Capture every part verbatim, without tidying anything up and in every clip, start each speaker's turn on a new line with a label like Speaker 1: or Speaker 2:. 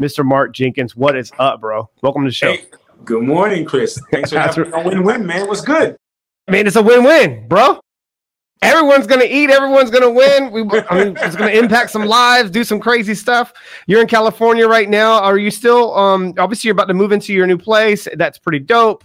Speaker 1: Mister Mark Jenkins. What is up, bro? Welcome to the show.
Speaker 2: Hey, good morning, Chris. Thanks for having me on Win-Win, man. What's good?
Speaker 1: Man, it's a win-win, bro. Everyone's going to eat. Everyone's going to win. We, I mean, it's going to impact some lives, do some crazy stuff. You're in California right now. Are you still, um, obviously, you're about to move into your new place. That's pretty dope.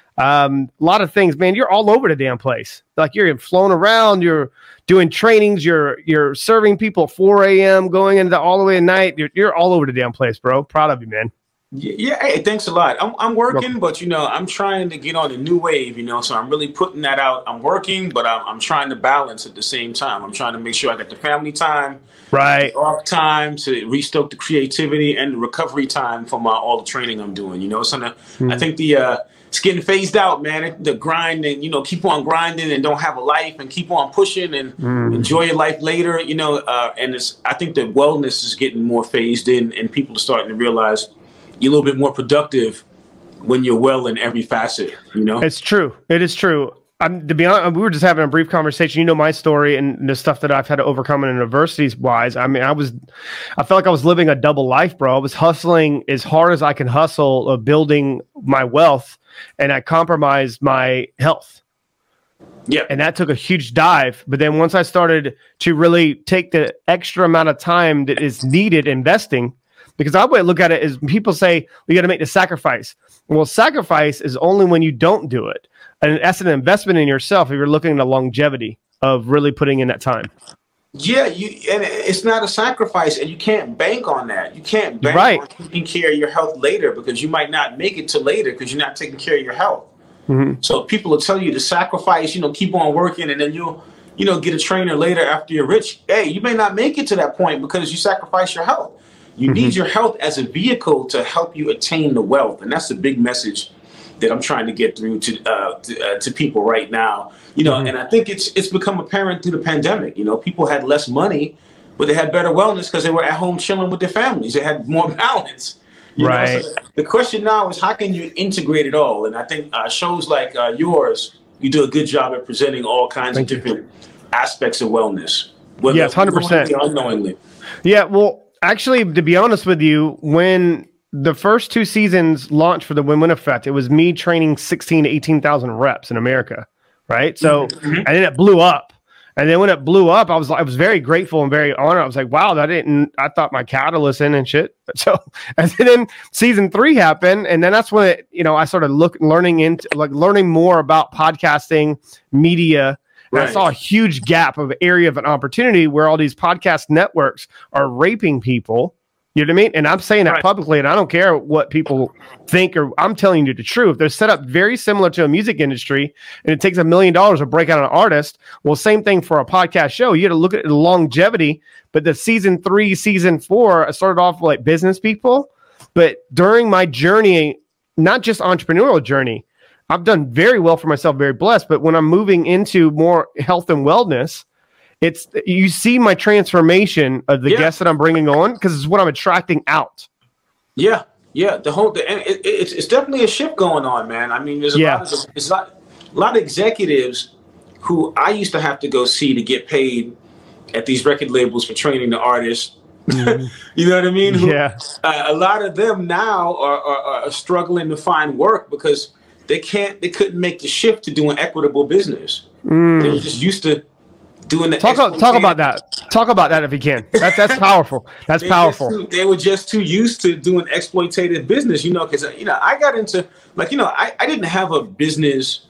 Speaker 1: Um, a lot of things, man. You're all over the damn place. Like you're flown around. You're doing trainings. You're you're serving people at four a.m., going into all the way at night. You're, you're all over the damn place, bro. Proud of you, man.
Speaker 2: Yeah, hey, thanks a lot. I'm I'm working, but you know, I'm trying to get on a new wave, you know, so I'm really putting that out. I'm working, but I'm I'm trying to balance at the same time. I'm trying to make sure I get the family time,
Speaker 1: right,
Speaker 2: off time to restoke the creativity and the recovery time from uh, all the training I'm doing. You know, so the, mm. I think the uh, it's getting phased out, man. The grind and you know, keep on grinding and don't have a life and keep on pushing and mm. enjoy your life later. You know, uh, and it's I think the wellness is getting more phased in, and people are starting to realize you're a little bit more productive when you're well in every facet, you know?
Speaker 1: It's true. It is true. I'm, to be honest, we were just having a brief conversation. You know my story and the stuff that I've had to overcome in universities wise. I mean, I was, I felt like I was living a double life, bro. I was hustling as hard as I can hustle of building my wealth, and I compromised my health.
Speaker 2: Yeah.
Speaker 1: And that took a huge dive. But then once I started to really take the extra amount of time that is needed investing, because I would look at it as people say, we got to make the sacrifice. Well, sacrifice is only when you don't do it. And that's an investment in yourself if you're looking at the longevity of really putting in that time.
Speaker 2: Yeah, you and it's not a sacrifice, and you can't bank on that. You can't bank
Speaker 1: right.
Speaker 2: on taking care of your health later because you might not make it to later because you're not taking care of your health. Mm-hmm. So people will tell you to sacrifice, you know, keep on working, and then you'll, you know, get a trainer later after you're rich. Hey, you may not make it to that point because you sacrifice your health. You mm-hmm. need your health as a vehicle to help you attain the wealth. And that's the big message that I'm trying to get through to uh, to, uh, to people right now. You know, mm-hmm. and I think it's it's become apparent through the pandemic. You know, people had less money, but they had better wellness because they were at home chilling with their families. They had more balance. You
Speaker 1: right.
Speaker 2: know? So the question now is how can you integrate it all? And I think uh, shows like uh, yours, you do a good job at presenting all kinds
Speaker 1: Thank
Speaker 2: of different you. aspects of wellness.
Speaker 1: Whether yes, one hundred percent.
Speaker 2: Unknowingly.
Speaker 1: Yeah, well, actually, to be honest with you, when the first two seasons launched for the Win-Win Effect, it was me training sixteen to eighteen thousand reps in America, right? So, mm-hmm. and then it blew up. And then when it blew up, I was I was very grateful and very honored. I was like, wow, that didn't, I thought my catalyst in and shit. So, and then season three happened. And then that's when it, you know, I started looking, learning into like learning more about podcasting, media. And right. I saw a huge gap of area of an opportunity where all these podcast networks are raping people. You know what I mean? And I'm saying that right. publicly, and I don't care what people think, or I'm telling you the truth. They're set up very similar to a music industry, and it takes a million dollars to break out an artist. Well, same thing for a podcast show. You got to look at the longevity. But the season three, season four, I started off with like business people. But during my journey, not just entrepreneurial journey, I've done very well for myself, very blessed. But when I'm moving into more health and wellness, it's you see my transformation of the yeah. guests that I'm bringing on because it's what I'm attracting out.
Speaker 2: Yeah, yeah. The whole the, and it, it's it's definitely a shift going on, man. I mean, there's a
Speaker 1: yeah.
Speaker 2: lot of it's a lot, a lot of executives who I used to have to go see to get paid at these record labels for training the artists. Mm-hmm. You know what I mean? Who,
Speaker 1: yeah.
Speaker 2: Uh, a lot of them now are, are are struggling to find work because they can't. They couldn't make the shift to doing equitable business. Mm. They were just used to. Doing the
Speaker 1: talk, talk about that. Talk about that if you can. That's that's powerful. That's
Speaker 2: they
Speaker 1: powerful.
Speaker 2: Too, they were just too used to doing exploitative business, you know, because, you know, I got into, like, you know, I, I didn't have a business,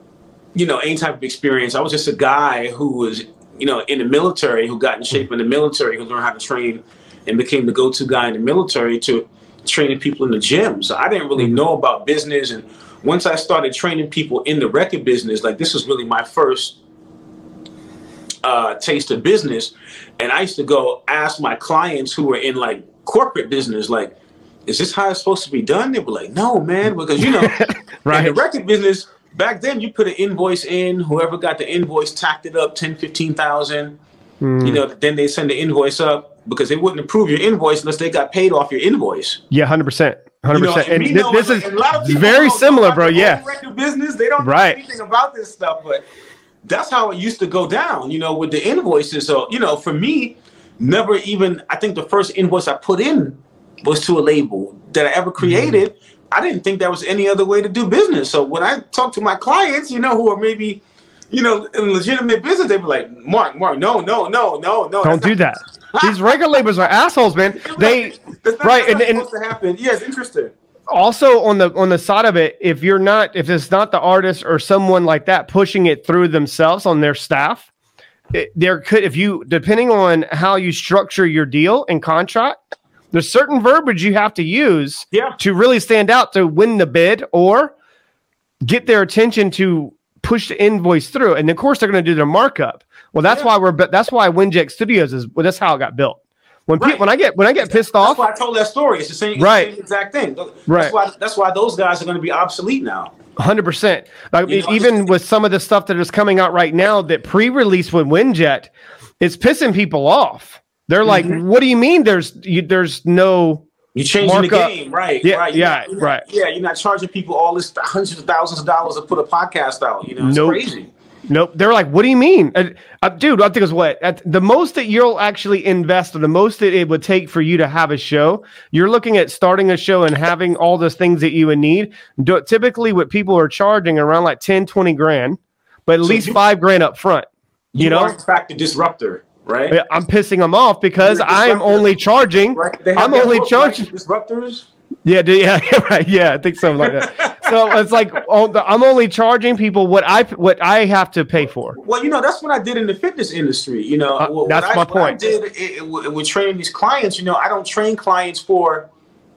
Speaker 2: you know, any type of experience. I was just a guy who was, you know, in the military, who got in shape in the military, who learned how to train and became the go-to guy in the military to training people in the gym. So I didn't really know about business. And once I started training people in the record business, like this was really my first Uh, taste of business. And I used to go ask my clients who were in like corporate business, like, is this how it's supposed to be done? They were like, no, man, because, you know, right. in the record business, back then you put an invoice in, whoever got the invoice tacked it up ten, fifteen thousand, mm. you know, then they send the invoice up because they wouldn't approve your invoice unless they got paid off your invoice.
Speaker 1: Yeah, one hundred percent. one hundred percent.
Speaker 2: You know,
Speaker 1: and, and this
Speaker 2: like,
Speaker 1: is
Speaker 2: a lot of
Speaker 1: very similar, bro. Yeah.
Speaker 2: Record business, they don't
Speaker 1: right.
Speaker 2: know anything about this stuff, but that's how it used to go down, you know, with the invoices. So, you know, for me, never even, I think the first invoice I put in was to a label that I ever created, mm-hmm. I didn't think there was any other way to do business. So when I talk to my clients, you know, who are maybe, you know, in legitimate business, they be like, Mark, Mark, no, no, no, no, no.
Speaker 1: Don't do not- that. These record labels are assholes, man. They
Speaker 2: that's not,
Speaker 1: right,
Speaker 2: that's
Speaker 1: and,
Speaker 2: not
Speaker 1: and
Speaker 2: supposed to happen. Yeah, it's interesting.
Speaker 1: Also, on the on the side of it, if you're not, if it's not the artist or someone like that pushing it through themselves on their staff, it, there could, if you, depending on how you structure your deal and contract, there's certain verbiage you have to use
Speaker 2: yeah.
Speaker 1: to really stand out to win the bid or get their attention to push the invoice through. And of course, they're going to do their markup. Well, that's yeah. why we're. That's why Winject Studios is. Well, that's how it got built. When right. people, when I get when I get pissed
Speaker 2: that's
Speaker 1: off,
Speaker 2: that's why I told that story. It's the same,
Speaker 1: right.
Speaker 2: the same exact thing. That's
Speaker 1: right.
Speaker 2: why that's why those guys are going to be obsolete now.
Speaker 1: one hundred percent. Like you know, even with some of the stuff that is coming out right now that pre-release with Winject, it's pissing people off. They're like, mm-hmm. "What do you mean? There's you, there's no."
Speaker 2: You're changing markup. The game, right?
Speaker 1: Yeah,
Speaker 2: right.
Speaker 1: yeah,
Speaker 2: you're not,
Speaker 1: right.
Speaker 2: Yeah, you're not charging people all this hundreds of thousands of dollars to put a podcast out. You know, it's
Speaker 1: nope.
Speaker 2: crazy.
Speaker 1: Nope. They're like, what do you mean? Uh, uh, dude, I think it's what? At the most that you'll actually invest or the most that it would take for you to have a show, you're looking at starting a show and having all those things that you would need. Do, typically, what people are charging around like ten, twenty grand, but at so least you, five grand up front. You, you know?
Speaker 2: are in fact a disruptor, right?
Speaker 1: I'm pissing them off because I'm only charging.
Speaker 2: Right.
Speaker 1: I'm only charging.
Speaker 2: Like disruptors?
Speaker 1: Yeah, yeah, right. Yeah, I think something like that. So it's like oh, the, I'm only charging people what I what I have to pay for.
Speaker 2: Well, you know, that's what I did in the fitness industry. You know,
Speaker 1: uh,
Speaker 2: what,
Speaker 1: that's
Speaker 2: what
Speaker 1: my
Speaker 2: I,
Speaker 1: point.
Speaker 2: What I did it, it, with training these clients. You know, I don't train clients for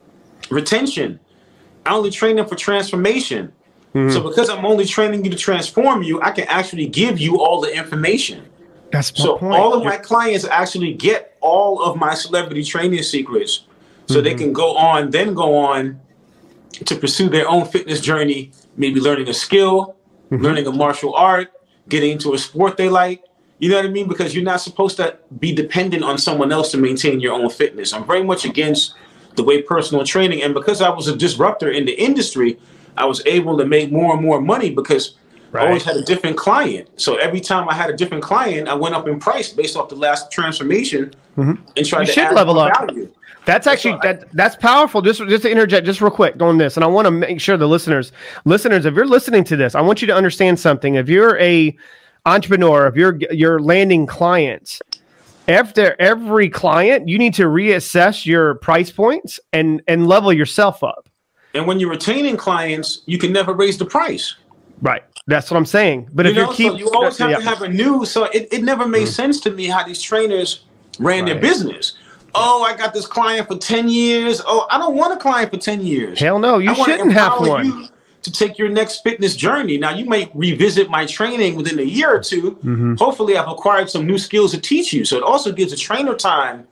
Speaker 2: retention. I only train them for transformation. Mm-hmm. So because I'm only training you to transform you, I can actually give you all the information.
Speaker 1: That's my
Speaker 2: so
Speaker 1: point.
Speaker 2: all of my clients actually get all of my celebrity training secrets. So mm-hmm. they can go on, then go on to pursue their own fitness journey, maybe learning a skill, mm-hmm. learning a martial art, getting into a sport they like. You know what I mean? Because you're not supposed to be dependent on someone else to maintain your own fitness. I'm very much against the way personal training, and because I was a disruptor in the industry, I was able to make more and more money because right. I always had a different client. So every time I had a different client, I went up in price based off the last transformation
Speaker 1: mm-hmm.
Speaker 2: and tried
Speaker 1: you
Speaker 2: to
Speaker 1: should
Speaker 2: add
Speaker 1: level
Speaker 2: more
Speaker 1: up.
Speaker 2: value.
Speaker 1: That's actually that that's powerful. Just just to interject just real quick on this, and I want to make sure the listeners listeners, if you're listening to this, I want you to understand something. If you're a entrepreneur, if you're you're landing clients, after every client, you need to reassess your price points and and level yourself up.
Speaker 2: And when you're retaining clients, you can never raise the price.
Speaker 1: Right. That's what I'm saying. But
Speaker 2: you
Speaker 1: if
Speaker 2: know,
Speaker 1: you keep,
Speaker 2: so you always have
Speaker 1: yeah.
Speaker 2: to have a new. So it, it never made mm-hmm. sense to me how these trainers ran right. their business. Oh, I got this client for ten years. Oh, I don't want a client for ten years.
Speaker 1: Hell no, you shouldn't have one.
Speaker 2: You to take your next fitness journey. Now, you may revisit my training within a year or two. Mm-hmm. Hopefully, I've acquired some new skills to teach you. So it also gives a trainer time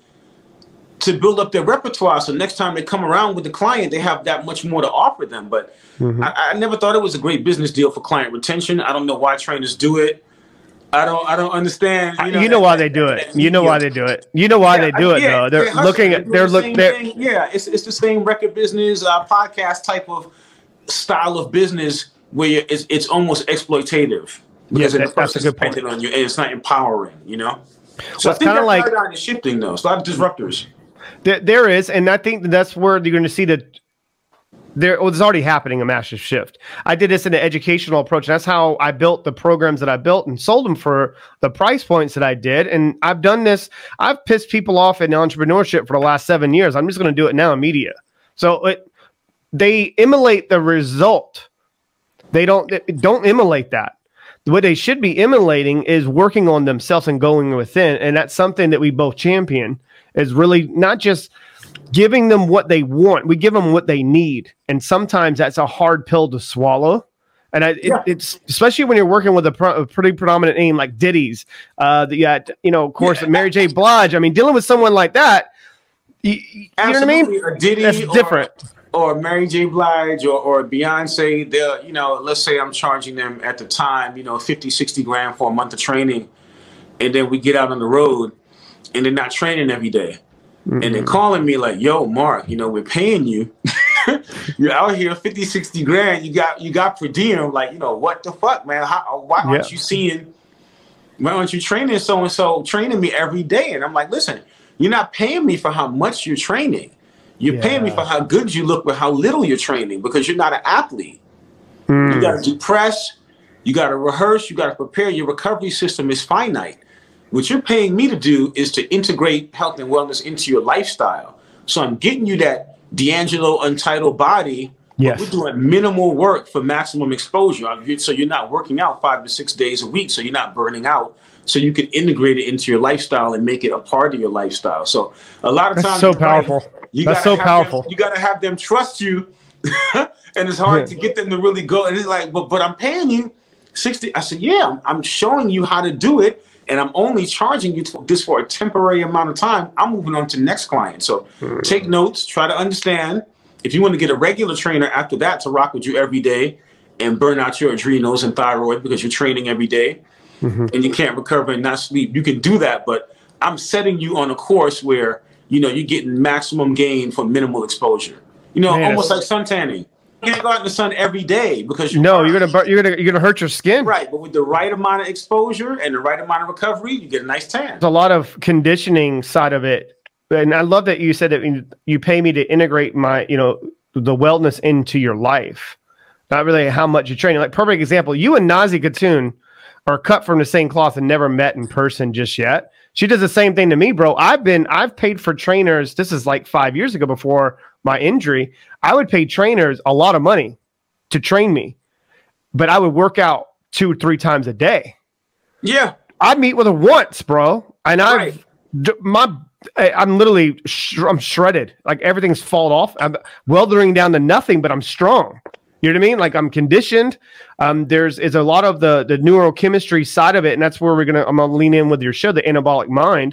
Speaker 2: to build up their repertoire. So next time they come around with the client, they have that much more to offer them. But mm-hmm. I, I never thought it was a great business deal for client retention. I don't know why trainers do it. I don't. I don't understand.
Speaker 1: You know, you know why they do it. You know why they do it. You know why yeah, they do it
Speaker 2: yeah,
Speaker 1: though. They're, they're looking at. They're looking. They're
Speaker 2: yeah. It's it's the same record business, uh, podcast type of style of business where it's it's almost exploitative because
Speaker 1: yeah, that, that's a good point.
Speaker 2: On you, and it's not empowering. You know. So
Speaker 1: well,
Speaker 2: I think that
Speaker 1: like,
Speaker 2: paradigm is shifting though. It's a lot of disruptors.
Speaker 1: There, there is, and I think that's where you're going to see the. There was already happening a massive shift. I did this in an educational approach. And that's how I built the programs that I built and sold them for the price points that I did. And I've done this. I've pissed people off in entrepreneurship for the last seven years. I'm just going to do it now in media. So it, they emulate the result. They don't don't emulate that. What they should be emulating is working on themselves and going within. And that's something that we both champion is really not just giving them what they want. We give them what they need. And sometimes that's a hard pill to swallow. And I,
Speaker 2: yeah.
Speaker 1: it, it's especially when you're working with a, pro, a pretty predominant name like Diddy's, uh, the, uh, you know, of course, yeah. Mary J. Blige. I mean, dealing with someone like that, you, you know what I mean?
Speaker 2: A Diddy
Speaker 1: that's
Speaker 2: or,
Speaker 1: different.
Speaker 2: Or Mary J. Blige or, or Beyonce, they're, you know, let's say I'm charging them at the time, you know, fifty, sixty grand for a month of training. And then we get out on the road and they're not training every day. Mm-hmm. And they're calling me like, yo, Mark, you know, we're paying you. You're out here fifty, sixty grand. You got you got per diem. Like, you know, what the fuck, man? How, why aren't yeah. you seeing, why aren't you training so-and-so, training me every day? And I'm like, listen, you're not paying me for how much you're training. You're
Speaker 1: Yeah.
Speaker 2: paying me for how good you look, but how little you're training because you're not an athlete.
Speaker 1: Mm.
Speaker 2: You got to do press. You got to rehearse. You got to prepare. Your recovery system is finite. What you're paying me to do is to integrate health and wellness into your lifestyle. So I'm getting you that D'Angelo Untitled body.
Speaker 1: Yes.
Speaker 2: We're doing minimal work for maximum exposure. So you're not working out five to six days a week. So you're not burning out. So you can integrate it into your lifestyle and make it a part of your lifestyle. So a lot of
Speaker 1: That's
Speaker 2: times,
Speaker 1: so powerful.
Speaker 2: Right, you
Speaker 1: That's
Speaker 2: gotta
Speaker 1: so powerful.
Speaker 2: Them, you got to have them trust you. And it's hard to get them to really go. And it's like, but but I'm paying you sixty. I said, yeah, I'm, I'm showing you how to do it. And I'm only charging you this for a temporary amount of time. I'm moving on to the next client. So mm. take notes, try to understand. If you want to get a regular trainer after that to rock with you every day and burn out your adrenals and thyroid because you're training every day mm-hmm. and you can't recover and not sleep, you can do that. But I'm setting you on a course where, you know, you're getting maximum gain for minimal exposure. You know, Man, almost like sun tanning. You can't go out in the sun every day because you
Speaker 1: no, you're gonna you're gonna you're gonna hurt your skin.
Speaker 2: Right, but with the right amount of exposure and the right amount of recovery, you get a nice tan.
Speaker 1: There's a lot of conditioning side of it, and I love that you said that you pay me to integrate my, you know, the wellness into your life, not really how much you train. Like perfect example, you and Nazi Khatoon are cut from the same cloth and never met in person just yet. She does the same thing to me, bro. I've been I've paid for trainers. This is like five years ago before my injury. I would pay trainers a lot of money to train me, but I would work out two or three times a day.
Speaker 2: Yeah.
Speaker 1: I'd meet with her once, bro. And
Speaker 2: right.
Speaker 1: I've, my, I'm literally, sh- I'm shredded. Like everything's fallen off. I'm weldering down to nothing, but I'm strong. You know what I mean? Like I'm conditioned. Um, there's is a lot of the the neurochemistry side of it, and that's where we're gonna. I'm gonna lean in with your show, the Anabolic Mind,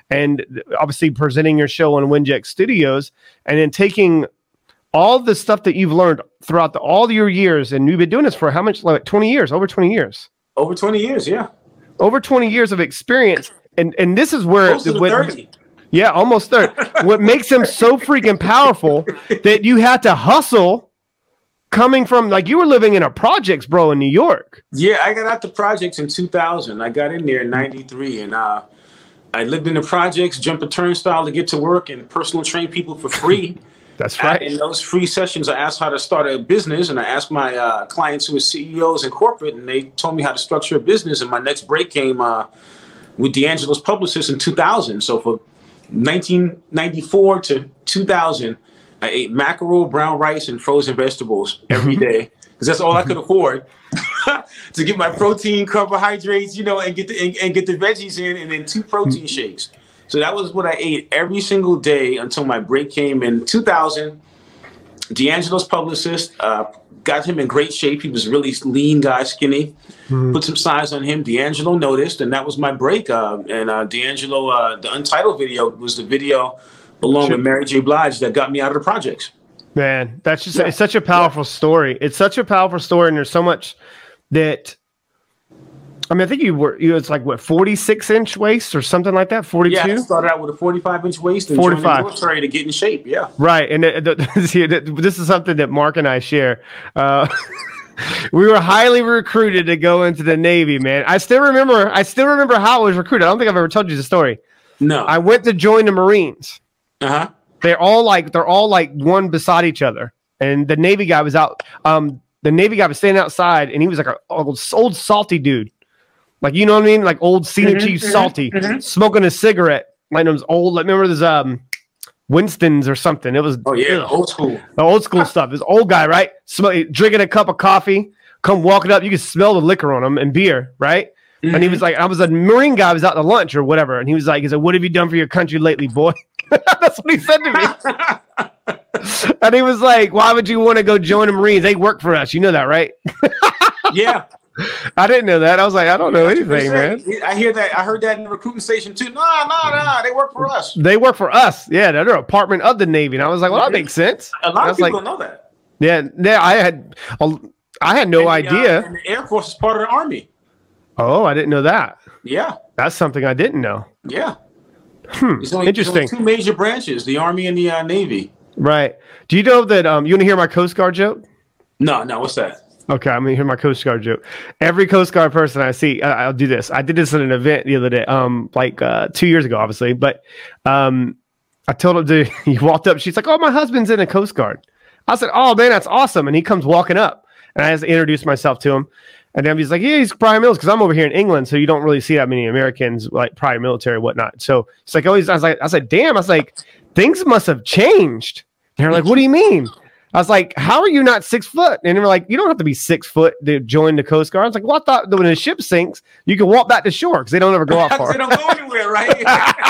Speaker 1: and obviously presenting your show on Winject Studios, and then taking all the stuff that you've learned throughout the, all your years, and you've been doing this for how much? Like twenty years, over twenty years.
Speaker 2: Over twenty years, yeah.
Speaker 1: Over twenty years of experience, and and this is where
Speaker 2: Close to
Speaker 1: when,
Speaker 2: thirty.
Speaker 1: Yeah, almost thirty. What makes them so freaking powerful that you had to hustle. Coming from, like, you were living in a projects, bro, in New York.
Speaker 2: Yeah, I got out the projects in two thousand. I got in there in ninety-three, and uh, I lived in the projects, jumped a turnstile to get to work, and personal train people for free.
Speaker 1: That's right.
Speaker 2: In those free sessions, I asked how to start a business, and I asked my uh, clients who were C E Os in corporate, and they told me how to structure a business. And my next break came uh, with D'Angelo's publicist in two thousand. So for nineteen ninety-four to two thousand, I ate mackerel, brown rice, and frozen vegetables every day because that's all I could afford to get my protein, carbohydrates, you know, and get the and, and get the veggies in, and then two protein shakes. So that was what I ate every single day until my break came in two thousand. D'Angelo's publicist uh, got him in great shape. He was really lean guy, skinny. Mm-hmm. Put some size on him. D'Angelo noticed, and that was my break. Uh, and uh, D'Angelo, uh, the Untitled video was the video along sure. with Mary J. Blige that got me out of the projects.
Speaker 1: Man, that's just yeah. it's such a powerful yeah. story. It's such a powerful story, and there's so much that. I mean, I think you were you it's like what forty-six inch waist or something like that. forty-two.
Speaker 2: Yeah, I started out with a forty-five inch waist and
Speaker 1: forty-five.
Speaker 2: joined the military to get in shape. Yeah,
Speaker 1: right. And the, the, this is something that Mark and I share. Uh, we were highly recruited to go into the Navy, man. I still remember. I still remember how I was recruited. I don't think I've ever told you the story.
Speaker 2: No,
Speaker 1: I went to join the Marines.
Speaker 2: Uh huh.
Speaker 1: They're all like they're all like one beside each other, and the Navy guy was out. Um, the Navy guy was standing outside, and he was like an old, old salty dude, like you know what I mean, like old senior mm-hmm, chief mm-hmm, salty, mm-hmm. smoking a cigarette. Like those old. Like, remember this um, Winston's or something. It was
Speaker 2: oh yeah, ugh, old school,
Speaker 1: the old school stuff. This old guy, right? Sm- drinking a cup of coffee, come walking up. You can smell the liquor on him and beer, right? Mm-hmm. And he was like, I was a Marine guy, I was out to lunch or whatever. And he was like, he said, what have you done for your country lately, boy? That's what he said to me. And he was like, why would you want to go join the Marines? They work for us. You know that, right?
Speaker 2: Yeah.
Speaker 1: I didn't know that. I was like, I don't know anything, man.
Speaker 2: I hear that. I heard that in the recruiting station too. No, no, no. They work for us.
Speaker 1: They work for us. Yeah. They're a department of the Navy. And I was like, well, that makes sense.
Speaker 2: A lot of people
Speaker 1: like,
Speaker 2: don't know that.
Speaker 1: Yeah. Yeah. I had, I had no
Speaker 2: and the,
Speaker 1: idea.
Speaker 2: Uh, and the Air Force is part of the Army.
Speaker 1: Oh, I didn't know that.
Speaker 2: Yeah.
Speaker 1: That's something I didn't know.
Speaker 2: Yeah.
Speaker 1: Hmm.
Speaker 2: There's only,
Speaker 1: Interesting.
Speaker 2: There's only two major branches, the Army and the uh, Navy.
Speaker 1: Right. Do you know that, um, you want to hear my Coast Guard joke?
Speaker 2: No, no. What's that?
Speaker 1: Okay, I'm going to hear my Coast Guard joke. Every Coast Guard person I see, I, I'll do this. I did this at an event the other day, um, like uh, two years ago, obviously. But um, I told him to, he walked up. She's like, oh, my husband's in the Coast Guard. I said, oh, man, that's awesome. And he comes walking up. And I just introduced myself to him. And then he's like, yeah, he's prior military. Because I'm over here in England, so you don't really see that many Americans, like, prior military and whatnot. So it's like, oh, he's, I was like, I was like, damn. I was like, things must have changed. And they're like, what do you mean? I was like, how are you not six foot? And they were like, you don't have to be six foot to join the Coast Guard. I was like, well, I thought that when a ship sinks, you can walk back to shore because they don't ever go out far.
Speaker 2: They don't go anywhere, right?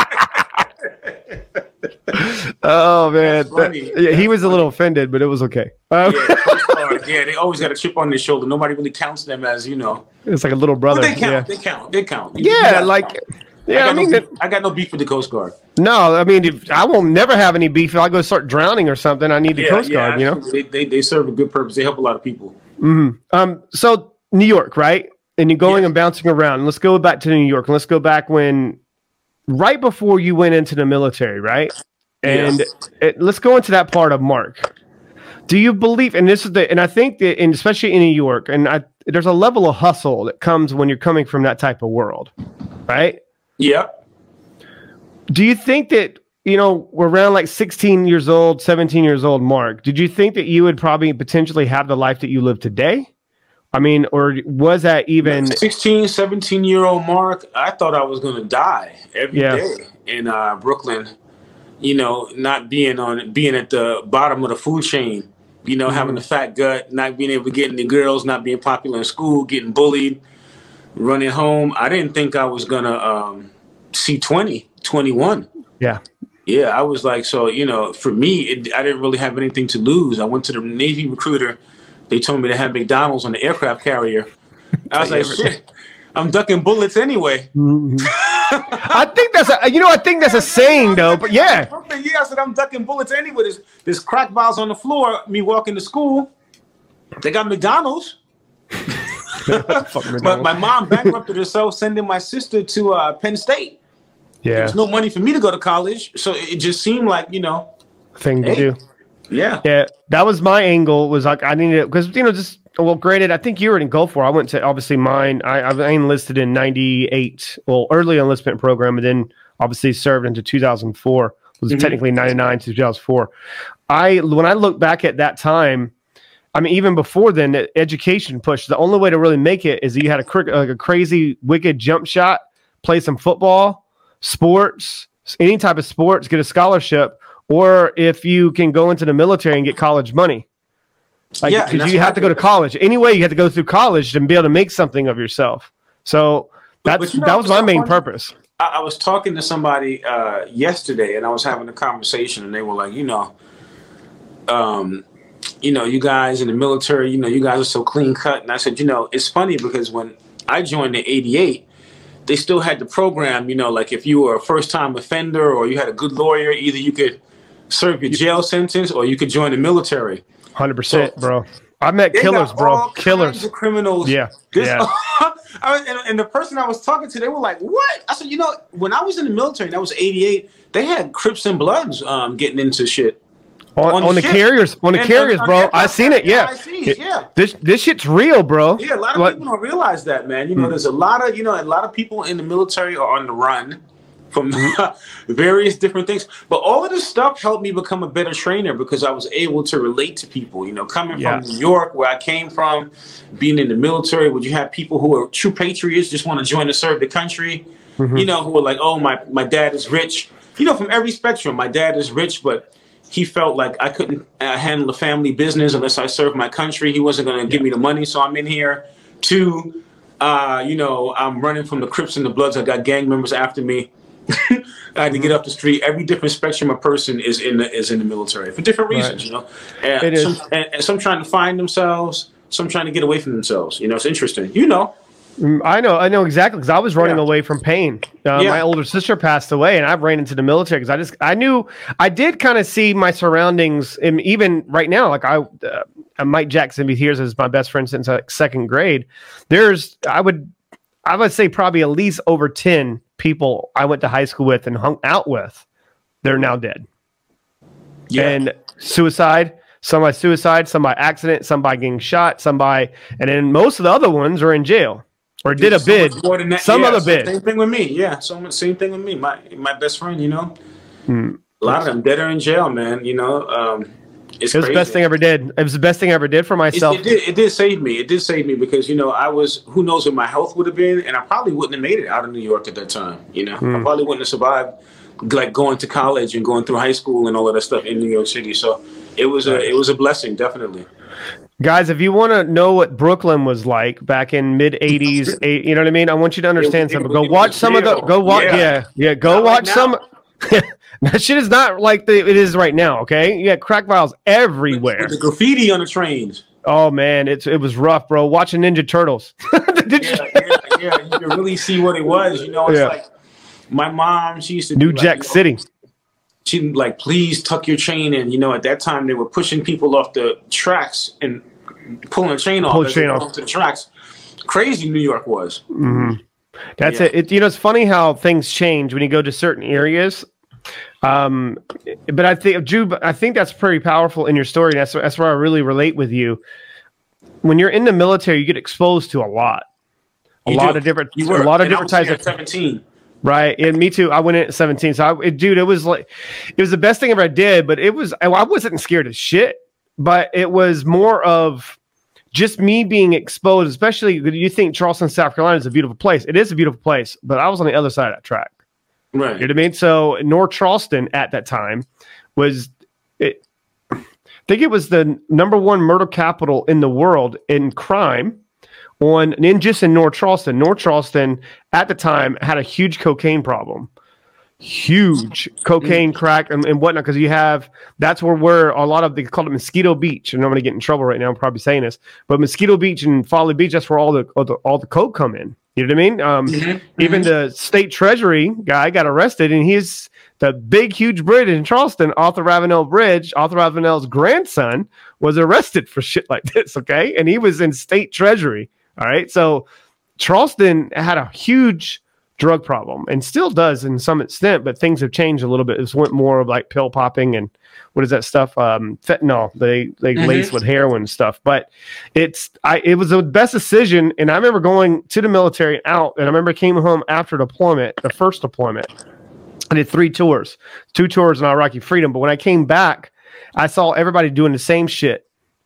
Speaker 1: Oh, man. That, yeah, he was a little offended, but it was okay. Um,
Speaker 2: yeah, Coast Guard, yeah, they always got a chip on their shoulder. Nobody really counts them as, you know.
Speaker 1: It's like a little brother.
Speaker 2: But they count.
Speaker 1: Yeah.
Speaker 2: They count. They count. You,
Speaker 1: yeah,
Speaker 2: you
Speaker 1: like...
Speaker 2: Count.
Speaker 1: Yeah,
Speaker 2: I,
Speaker 1: I mean,
Speaker 2: no
Speaker 1: it,
Speaker 2: I got no beef with the Coast Guard.
Speaker 1: No, I mean, if, I won't never have any beef. If I go start drowning or something, I need the
Speaker 2: yeah,
Speaker 1: Coast
Speaker 2: yeah,
Speaker 1: Guard, you know?
Speaker 2: They, they they serve a good purpose. They help a lot of people.
Speaker 1: Mm-hmm. Um, so New York, right? And you're going
Speaker 2: yeah.
Speaker 1: and bouncing around. Let's go back to New York. Let's go back when, right before you went into the military, right? And
Speaker 2: yes.
Speaker 1: it, let's go into that part of Mark. Do you believe, and this is the, and I think that, and especially in New York, and I, there's a level of hustle that comes when you're coming from that type of world, right?
Speaker 2: Yeah.
Speaker 1: Do you think that, you know, we're around like sixteen years old, seventeen years old, Mark, did you think that you would probably potentially have the life that you live today? I mean, or was that even
Speaker 2: sixteen, seventeen year old Mark? I thought I was going to die every
Speaker 1: yeah.
Speaker 2: day in uh, Brooklyn, you know, not being on, being at the bottom of the food chain, you know, mm-hmm. having a fat gut, not being able to get any girls, not being popular in school, getting bullied, running home. I didn't think I was going to um, see twenty, twenty-one.
Speaker 1: Yeah.
Speaker 2: Yeah, I was like, so, you know, for me, it, I didn't really have anything to lose. I went to the Navy recruiter. They told me to have McDonald's on the aircraft carrier. I was like, shit, I'm ducking bullets anyway.
Speaker 1: Mm-hmm. I think that's a, you know, I think that's a saying though, but yeah.
Speaker 2: Yeah, I said, I'm ducking bullets anyway. There's, there's crack vials on the floor, me walking to school. They got McDonald's. But my mom bankrupted herself, sending my sister to uh, Penn State.
Speaker 1: Yeah.
Speaker 2: There's no money for me to go to college. So it just seemed like, you know.
Speaker 1: Thing to
Speaker 2: hey,
Speaker 1: do.
Speaker 2: Yeah.
Speaker 1: Yeah. That was my angle was like, I needed, because, you know, just, well, granted, I think you were in Gulf War. I went to, obviously mine, I, I enlisted in ninety-eight, well, early enlistment program, and then obviously served into two thousand four. It was mm-hmm. technically ninety-nine to two thousand four. I, when I look back at that time, I mean, even before then, the education push, the only way to really make it is that you had a, like a crazy, wicked jump shot, play some football, sports, any type of sports, get a scholarship, or if you can go into the military and get college money. Like,
Speaker 2: yeah,
Speaker 1: because you have to go to college. Anyway, you have to go through college to be able to make something of yourself. So that's, but, but you know, that was my main purpose.
Speaker 2: I, I was talking to somebody uh, yesterday, and I was having a conversation, and they were like, you know, um, you know, you guys in the military, you know, you guys are so clean cut. And I said, you know, it's funny because when I joined in eighty-eight, they still had the program, you know, like if you were a first-time offender or you had a good lawyer, either you could serve your jail sentence or you could join the military.
Speaker 1: one hundred percent, so, bro. I met killers, bro. Killers.
Speaker 2: Of criminals.
Speaker 1: Yeah.
Speaker 2: This,
Speaker 1: yeah.
Speaker 2: I was, and, and the person I was talking to, they were like, what? I said, you know, when I was in the military, and that was eighty-eight, they had Crips and Bloods um, getting into shit.
Speaker 1: On, on, on the, the carriers, on the and, carriers, and, bro. I seen it. Yeah.
Speaker 2: It, yeah.
Speaker 1: This this shit's real, bro.
Speaker 2: Yeah, a lot of what? people don't realize that, man. You know, mm. there's a lot of, you know, a lot of people in the military are on the run from various different things. But all of this stuff helped me become a better trainer because I was able to relate to people. You know, coming yeah. from New York, where I came from, being in the military, where you have people who are true patriots, just want to join to serve the country. Mm-hmm. You know, who are like, oh, my my dad is rich. You know, from every spectrum, my dad is rich, but he felt like I couldn't uh, handle the family business unless I served my country. He wasn't going to yeah. give me the money, so I'm in here. Two, uh, you know, I'm running from the Crips and the Bloods. I got gang members after me. I had to get up the street. Every different spectrum of person is in the is in the military for different reasons, right. you know. And
Speaker 1: it
Speaker 2: some,
Speaker 1: is.
Speaker 2: And, and some trying to find themselves, some trying to get away from themselves. You know, it's interesting. You know.
Speaker 1: I know, I know exactly because I was running yeah. away from pain. Uh, yeah. My older sister passed away, and I ran into the military because I just I knew I did kind of see my surroundings, and even right now, like I, uh, Mike Jackson be here as my best friend since like second grade. There's I would I would say probably at least over ten people I went to high school with and hung out with. They're now dead. Yeah. And suicide. Some by suicide, some by accident, some by getting shot, some by, and then most of the other ones are in jail. Or did a
Speaker 2: so
Speaker 1: bid. Some
Speaker 2: yeah,
Speaker 1: other bid.
Speaker 2: Same thing with me. Yeah. So same thing with me. My my best friend, you know.
Speaker 1: Mm.
Speaker 2: A lot of them dead or in jail, man. You know, um, it's
Speaker 1: it was
Speaker 2: crazy.
Speaker 1: the best thing I ever did. It was the best thing I ever did for myself.
Speaker 2: It, it did. It did save me. It did save me because you know I was. Who knows what my health would have been, and I probably wouldn't have made it out of New York at that time. You know, mm. I probably wouldn't have survived, like going to college and going through high school and all of that stuff in New York City. So it was a. It was a blessing, definitely.
Speaker 1: Guys, if you want to know what Brooklyn was like back in mid eighties, you know what I mean? I want you to understand it, something. Go watch some of the. Go watch. Yeah, yeah. yeah go Not watch right some. That shit is not like the, it is right now. Okay, you got crack vials everywhere.
Speaker 2: With the graffiti on the trains.
Speaker 1: Oh man, it's it was rough, bro. Watching Ninja Turtles.
Speaker 2: yeah, yeah, yeah. You can really see what it was. You know, it's yeah. like my mom. She used to
Speaker 1: New
Speaker 2: be
Speaker 1: Jack
Speaker 2: like,
Speaker 1: City.
Speaker 2: She'd like, please tuck your chain in. You know, at that time they were pushing people off the tracks and pulling the chain off,
Speaker 1: Pull chain off
Speaker 2: to the tracks. Crazy New York was.
Speaker 1: Mm-hmm. That's yeah. it. it. You know, it's funny how things change when you go to certain areas. Um, but I think, Drew, I think that's pretty powerful in your story. That's that's where I really relate with you. When you're in the military, you get exposed to a lot, a
Speaker 2: you
Speaker 1: lot
Speaker 2: do.
Speaker 1: of different,
Speaker 2: a
Speaker 1: lot of
Speaker 2: and
Speaker 1: different types of
Speaker 2: seventeen.
Speaker 1: Right, and me too. I went in at seventeen, so I, it, dude, it was like, it was the best thing ever I did. But it was, I, I wasn't scared of shit. But it was more of just me being exposed, especially you think Charleston, South Carolina is a beautiful place. It is a beautiful place, but I was on the other side of that track.
Speaker 2: Right.
Speaker 1: You know what I mean? So North Charleston at that time was, it, I think it was the number one murder capital in the world in crime on, and just in North Charleston. North Charleston at the time had a huge cocaine problem. Huge cocaine, crack, and, and whatnot, because you have, that's where where a lot of, they call it Mosquito Beach, and I'm going to get in trouble right now, I'm probably saying this, but Mosquito Beach and Folly Beach, that's where all the all the, all the coke come in. You know what I mean? Um, mm-hmm. Even mm-hmm. the state treasury guy got arrested, and he's the big, huge bridge in Charleston, Arthur Ravenel Bridge. Arthur Ravenel's grandson was arrested for shit like this, okay? And he was in state treasury, all right? So Charleston had a huge drug problem and still does in some extent, but things have changed a little bit. It's went more of like pill popping and what is that stuff? Um, fentanyl. They they mm-hmm. lace with heroin and stuff. But it's I it was the best decision. And I remember going to the military and out, and I remember I came home after deployment, the first deployment. I did three tours, two tours in Iraqi freedom. But when I came back, I saw everybody doing the same shit.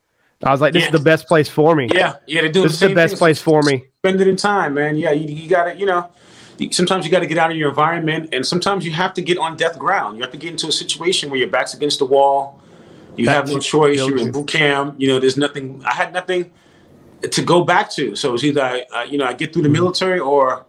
Speaker 1: I was like, this yeah. is the best place for me.
Speaker 2: Yeah, yeah, to do
Speaker 1: this
Speaker 2: the
Speaker 1: is the best
Speaker 2: things.
Speaker 1: place for me.
Speaker 2: Spend it in time, man. Yeah, you, you got to, you know. Sometimes you got to get out of your environment, and sometimes you have to get on death ground. You have to get into a situation where your back's against the wall. You That's have no choice. You're in boot camp. You know, there's nothing. I had nothing to go back to. So it's either I, uh, you know, I get through the military, or,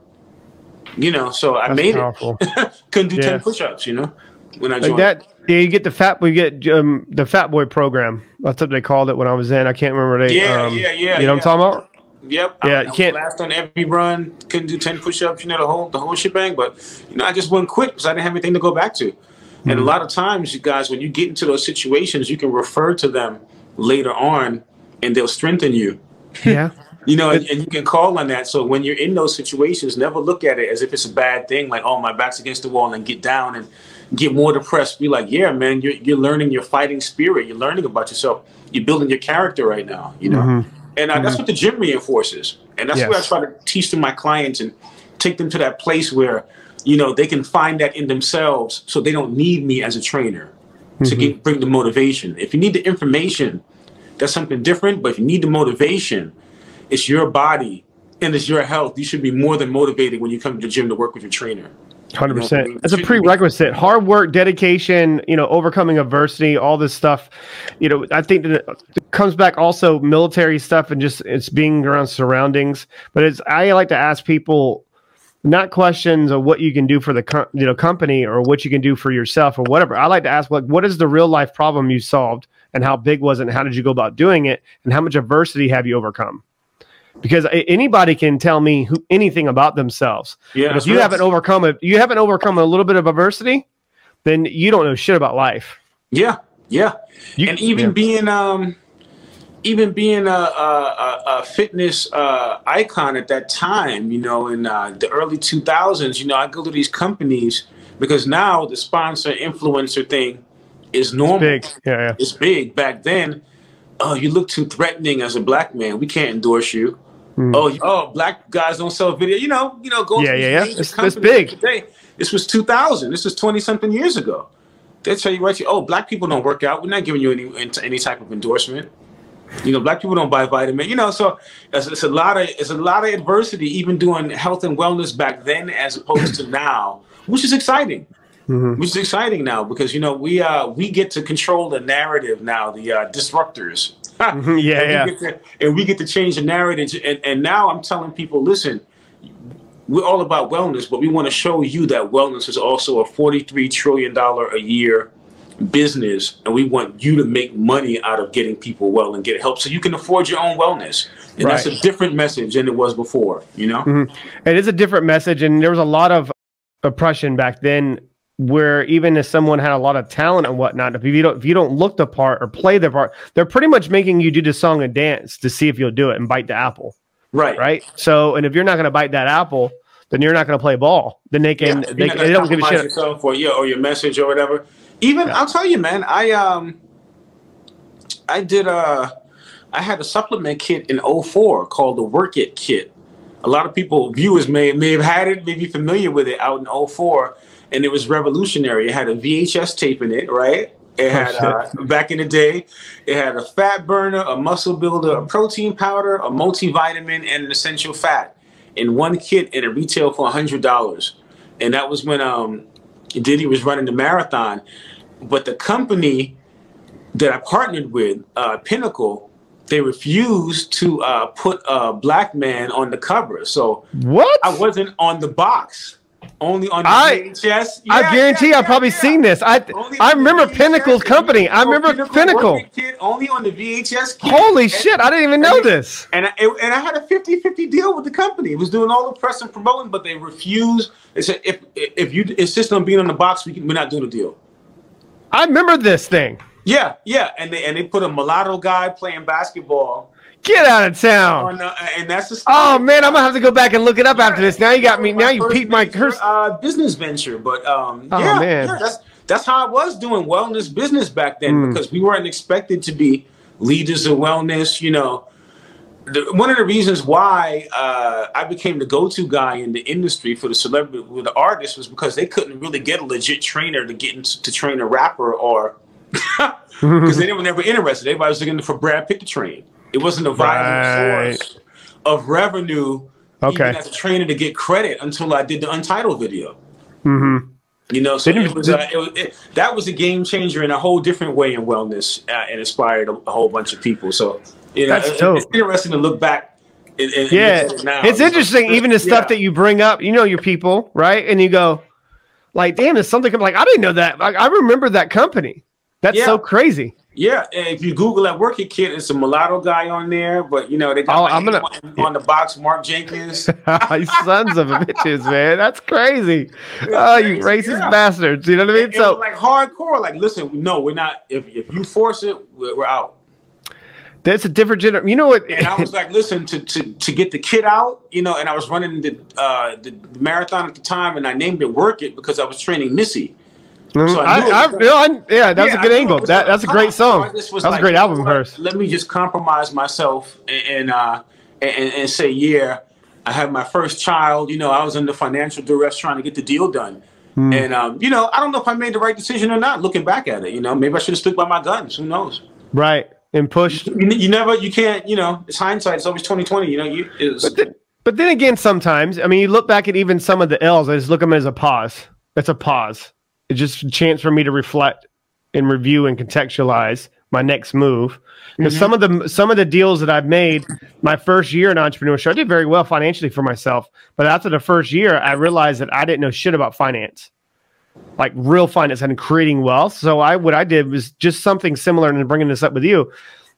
Speaker 2: you know. So I That's made powerful. it. Couldn't do yeah. ten push-ups. You know, when I joined.
Speaker 1: Like that, yeah, you get the fat. We get um, the Fat Boy program. That's what they called it when I was in. I can't remember. They,
Speaker 2: yeah,
Speaker 1: um,
Speaker 2: yeah, yeah.
Speaker 1: You know
Speaker 2: yeah.
Speaker 1: what I'm talking about?
Speaker 2: Yep.
Speaker 1: Yeah,
Speaker 2: I,
Speaker 1: you
Speaker 2: I
Speaker 1: can't.
Speaker 2: Last on every run, couldn't do ten push-ups, you know, the whole the whole shebang. But you know, I just went quick because I didn't have anything to go back to. Mm-hmm. And a lot of times, you guys, when you get into those situations, you can refer to them later on, and they'll strengthen you.
Speaker 1: Yeah.
Speaker 2: You know, and, and you can call on that. So when you're in those situations, never look at it as if it's a bad thing, like, oh, my back's against the wall, and get down and get more depressed. Be like, yeah, man, you're you're learning your fighting spirit. You're learning about yourself. You're building your character right now. You know. Mm-hmm. And uh, mm-hmm. that's what the gym reinforces. And that's yes. what I try to teach to my clients and take them to that place where, you know, they can find that in themselves so they don't need me as a trainer mm-hmm. to get, bring the motivation. If you need the information, that's something different. But if you need the motivation, it's your body and it's your health. You should be more than motivated when you come to the gym to work with your trainer.
Speaker 1: one hundred percent. You know, that's a prerequisite. Hard work, dedication, you know, overcoming adversity, all this stuff. You know, I think that it comes back also military stuff and just it's being around surroundings. But it's I like to ask people not questions of what you can do for the co- you know company or what you can do for yourself or whatever. I like to ask, like, what is the real life problem you solved and how big was it and how did you go about doing it and how much adversity have you overcome? Because anybody can tell me who, anything about themselves. Yeah, but if you right. haven't overcome it, you haven't overcome a little bit of adversity, then you don't know shit about life.
Speaker 2: Yeah, yeah. You, and even
Speaker 1: yeah.
Speaker 2: being, um, even being a, a, a fitness uh, icon at that time, you know, in uh, the early two thousands, you know, I go to these companies because now the sponsor influencer thing is normal.
Speaker 1: It's big. Yeah, yeah.
Speaker 2: It's big. Back then, oh, you look too threatening as a black man. We can't endorse you. Mm. Oh, oh, black guys don't sell video. You know, you know, go
Speaker 1: yeah, yeah, yeah. It's, it's big.
Speaker 2: Today. This was two thousand. This was twenty something years ago. They'll tell you right, oh, black people don't work out. We're not giving you any any type of endorsement. You know, black people don't buy vitamin. You know, so it's, it's a lot of it's a lot of adversity, even doing health and wellness back then, as opposed to now, which is exciting. Mm-hmm. Which is exciting now because you know we uh we get to control the narrative now, the uh, disruptors.
Speaker 1: Mm-hmm. Yeah,
Speaker 2: and
Speaker 1: yeah.
Speaker 2: We get to, and we get to change the narrative. And, and now I'm telling people, listen, we're all about wellness, but we want to show you that wellness is also a forty-three trillion dollars a year business, and we want you to make money out of getting people well and get help so you can afford your own wellness. And right. That's a different message than it was before, you know?
Speaker 1: Mm-hmm. It is a different message, and there was a lot of oppression back then where even if someone had a lot of talent and whatnot, if you don't if you don't look the part or play the part, they're pretty much making you do the song and dance to see if you'll do it and bite the apple.
Speaker 2: Right.
Speaker 1: Right. So, and if you're not going to bite that apple, then you're not going to play ball. Then they can,
Speaker 2: yeah,
Speaker 1: they, they don't give a shit.
Speaker 2: Yourself or, yeah, or your message or whatever. Even, yeah. I'll tell you, man, I, um, I did, uh, I had a supplement kit in oh four called the Work It Kit. A lot of people, viewers may, may have had it, may be familiar with it out in oh four. And it was revolutionary. It had a V H S tape in it, right? It had, uh, back in the day, it had a fat burner, a muscle builder, a protein powder, a multivitamin, and an essential fat in one kit, and it retailed for one hundred dollars. And that was when um, Diddy was running the marathon. But the company that I partnered with, uh, Pinnacle, they refused to uh, put a black man on the cover. So
Speaker 1: what?
Speaker 2: I wasn't on the box. Only on the
Speaker 1: I,
Speaker 2: V H S.
Speaker 1: Yeah, I guarantee yeah, I've yeah, probably yeah. seen this. I only I remember Pinnacle's company. I remember Pinnacle. Pinnacle.
Speaker 2: Kid, only on the V H S. Kid.
Speaker 1: Holy and, shit! I didn't even know
Speaker 2: and,
Speaker 1: this.
Speaker 2: And I, and I had a fifty-fifty deal with the company. It was doing all the press and promoting, but they refused. They said if if you insist on being on the box, we can, we're not doing a deal.
Speaker 1: I remember this thing.
Speaker 2: Yeah, yeah, and they and they put a mulatto guy playing basketball.
Speaker 1: Get out of town!
Speaker 2: On, uh, and that's the
Speaker 1: oh man, I'm gonna have to go back and look it up yeah, after this. Now you got me. Now you piqued my curse.
Speaker 2: Uh, business venture, but um,
Speaker 1: oh
Speaker 2: yeah,
Speaker 1: man,
Speaker 2: yeah, that's that's how I was doing wellness business back then mm. because we weren't expected to be leaders of wellness. You know, the, one of the reasons why uh, I became the go-to guy in the industry for the celebrity, with the artists, was because they couldn't really get a legit trainer to get into, to train a rapper, or because they were never interested. Everybody was looking for Brad Pitt to train. It wasn't a viable right. source of revenue,
Speaker 1: okay.
Speaker 2: even as a trainer, to get credit until I did the Untitled video.
Speaker 1: Mm-hmm.
Speaker 2: You know, so it was, uh, it was it, that was a game changer in a whole different way in wellness, uh, and inspired a, a whole bunch of people. So, you know, it, it's interesting to look back. And, and
Speaker 1: yeah,
Speaker 2: look at it now.
Speaker 1: It's interesting, even the stuff yeah. that you bring up. You know, your people, right? And you go, like, damn, there's something like I didn't know that. Like, I remember that company. That's yeah. so crazy.
Speaker 2: Yeah, and if you Google that Work It Kit, it's a mulatto guy on there, but you know they got
Speaker 1: oh,
Speaker 2: like
Speaker 1: I'm gonna,
Speaker 2: on, on the box Mark Jenkins.
Speaker 1: Sons of bitches, man, that's crazy. Oh, you racist yeah. bastards! You know what I mean?
Speaker 2: It,
Speaker 1: so
Speaker 2: it was like hardcore. Like, listen, no, we're not. If if you force it, we're, we're out.
Speaker 1: That's a different generation. You know what?
Speaker 2: And I was like, listen, to to to get the kid out, you know, and I was running the uh, the marathon at the time, and I named it Work It because I was training Missy.
Speaker 1: Mm-hmm. So I, I, I, you know, I, yeah, that's yeah, a good angle. That that's a great song. So that's like, a great album of hers.
Speaker 2: Let me just compromise myself and and, uh, and and say, yeah, I had my first child. You know, I was under financial duress trying to get the deal done. Mm. And um, you know, I don't know if I made the right decision or not. Looking back at it, you know, maybe I should have stuck by my guns. Who knows?
Speaker 1: Right, and pushed.
Speaker 2: You, you never, you can't. You know, it's hindsight. It's always twenty twenty. You know, you. It's,
Speaker 1: but, then, but then again, sometimes I mean, you look back at even some of the L's. I just look at them as a pause. It's a pause. It's just a chance for me to reflect and review and contextualize my next move. Because mm-hmm. some of the some of the deals that I've made my first year in entrepreneurship, I did very well financially for myself. But after the first year, I realized that I didn't know shit about finance, like real finance and creating wealth. So I what I did was just something similar, and bringing this up with you.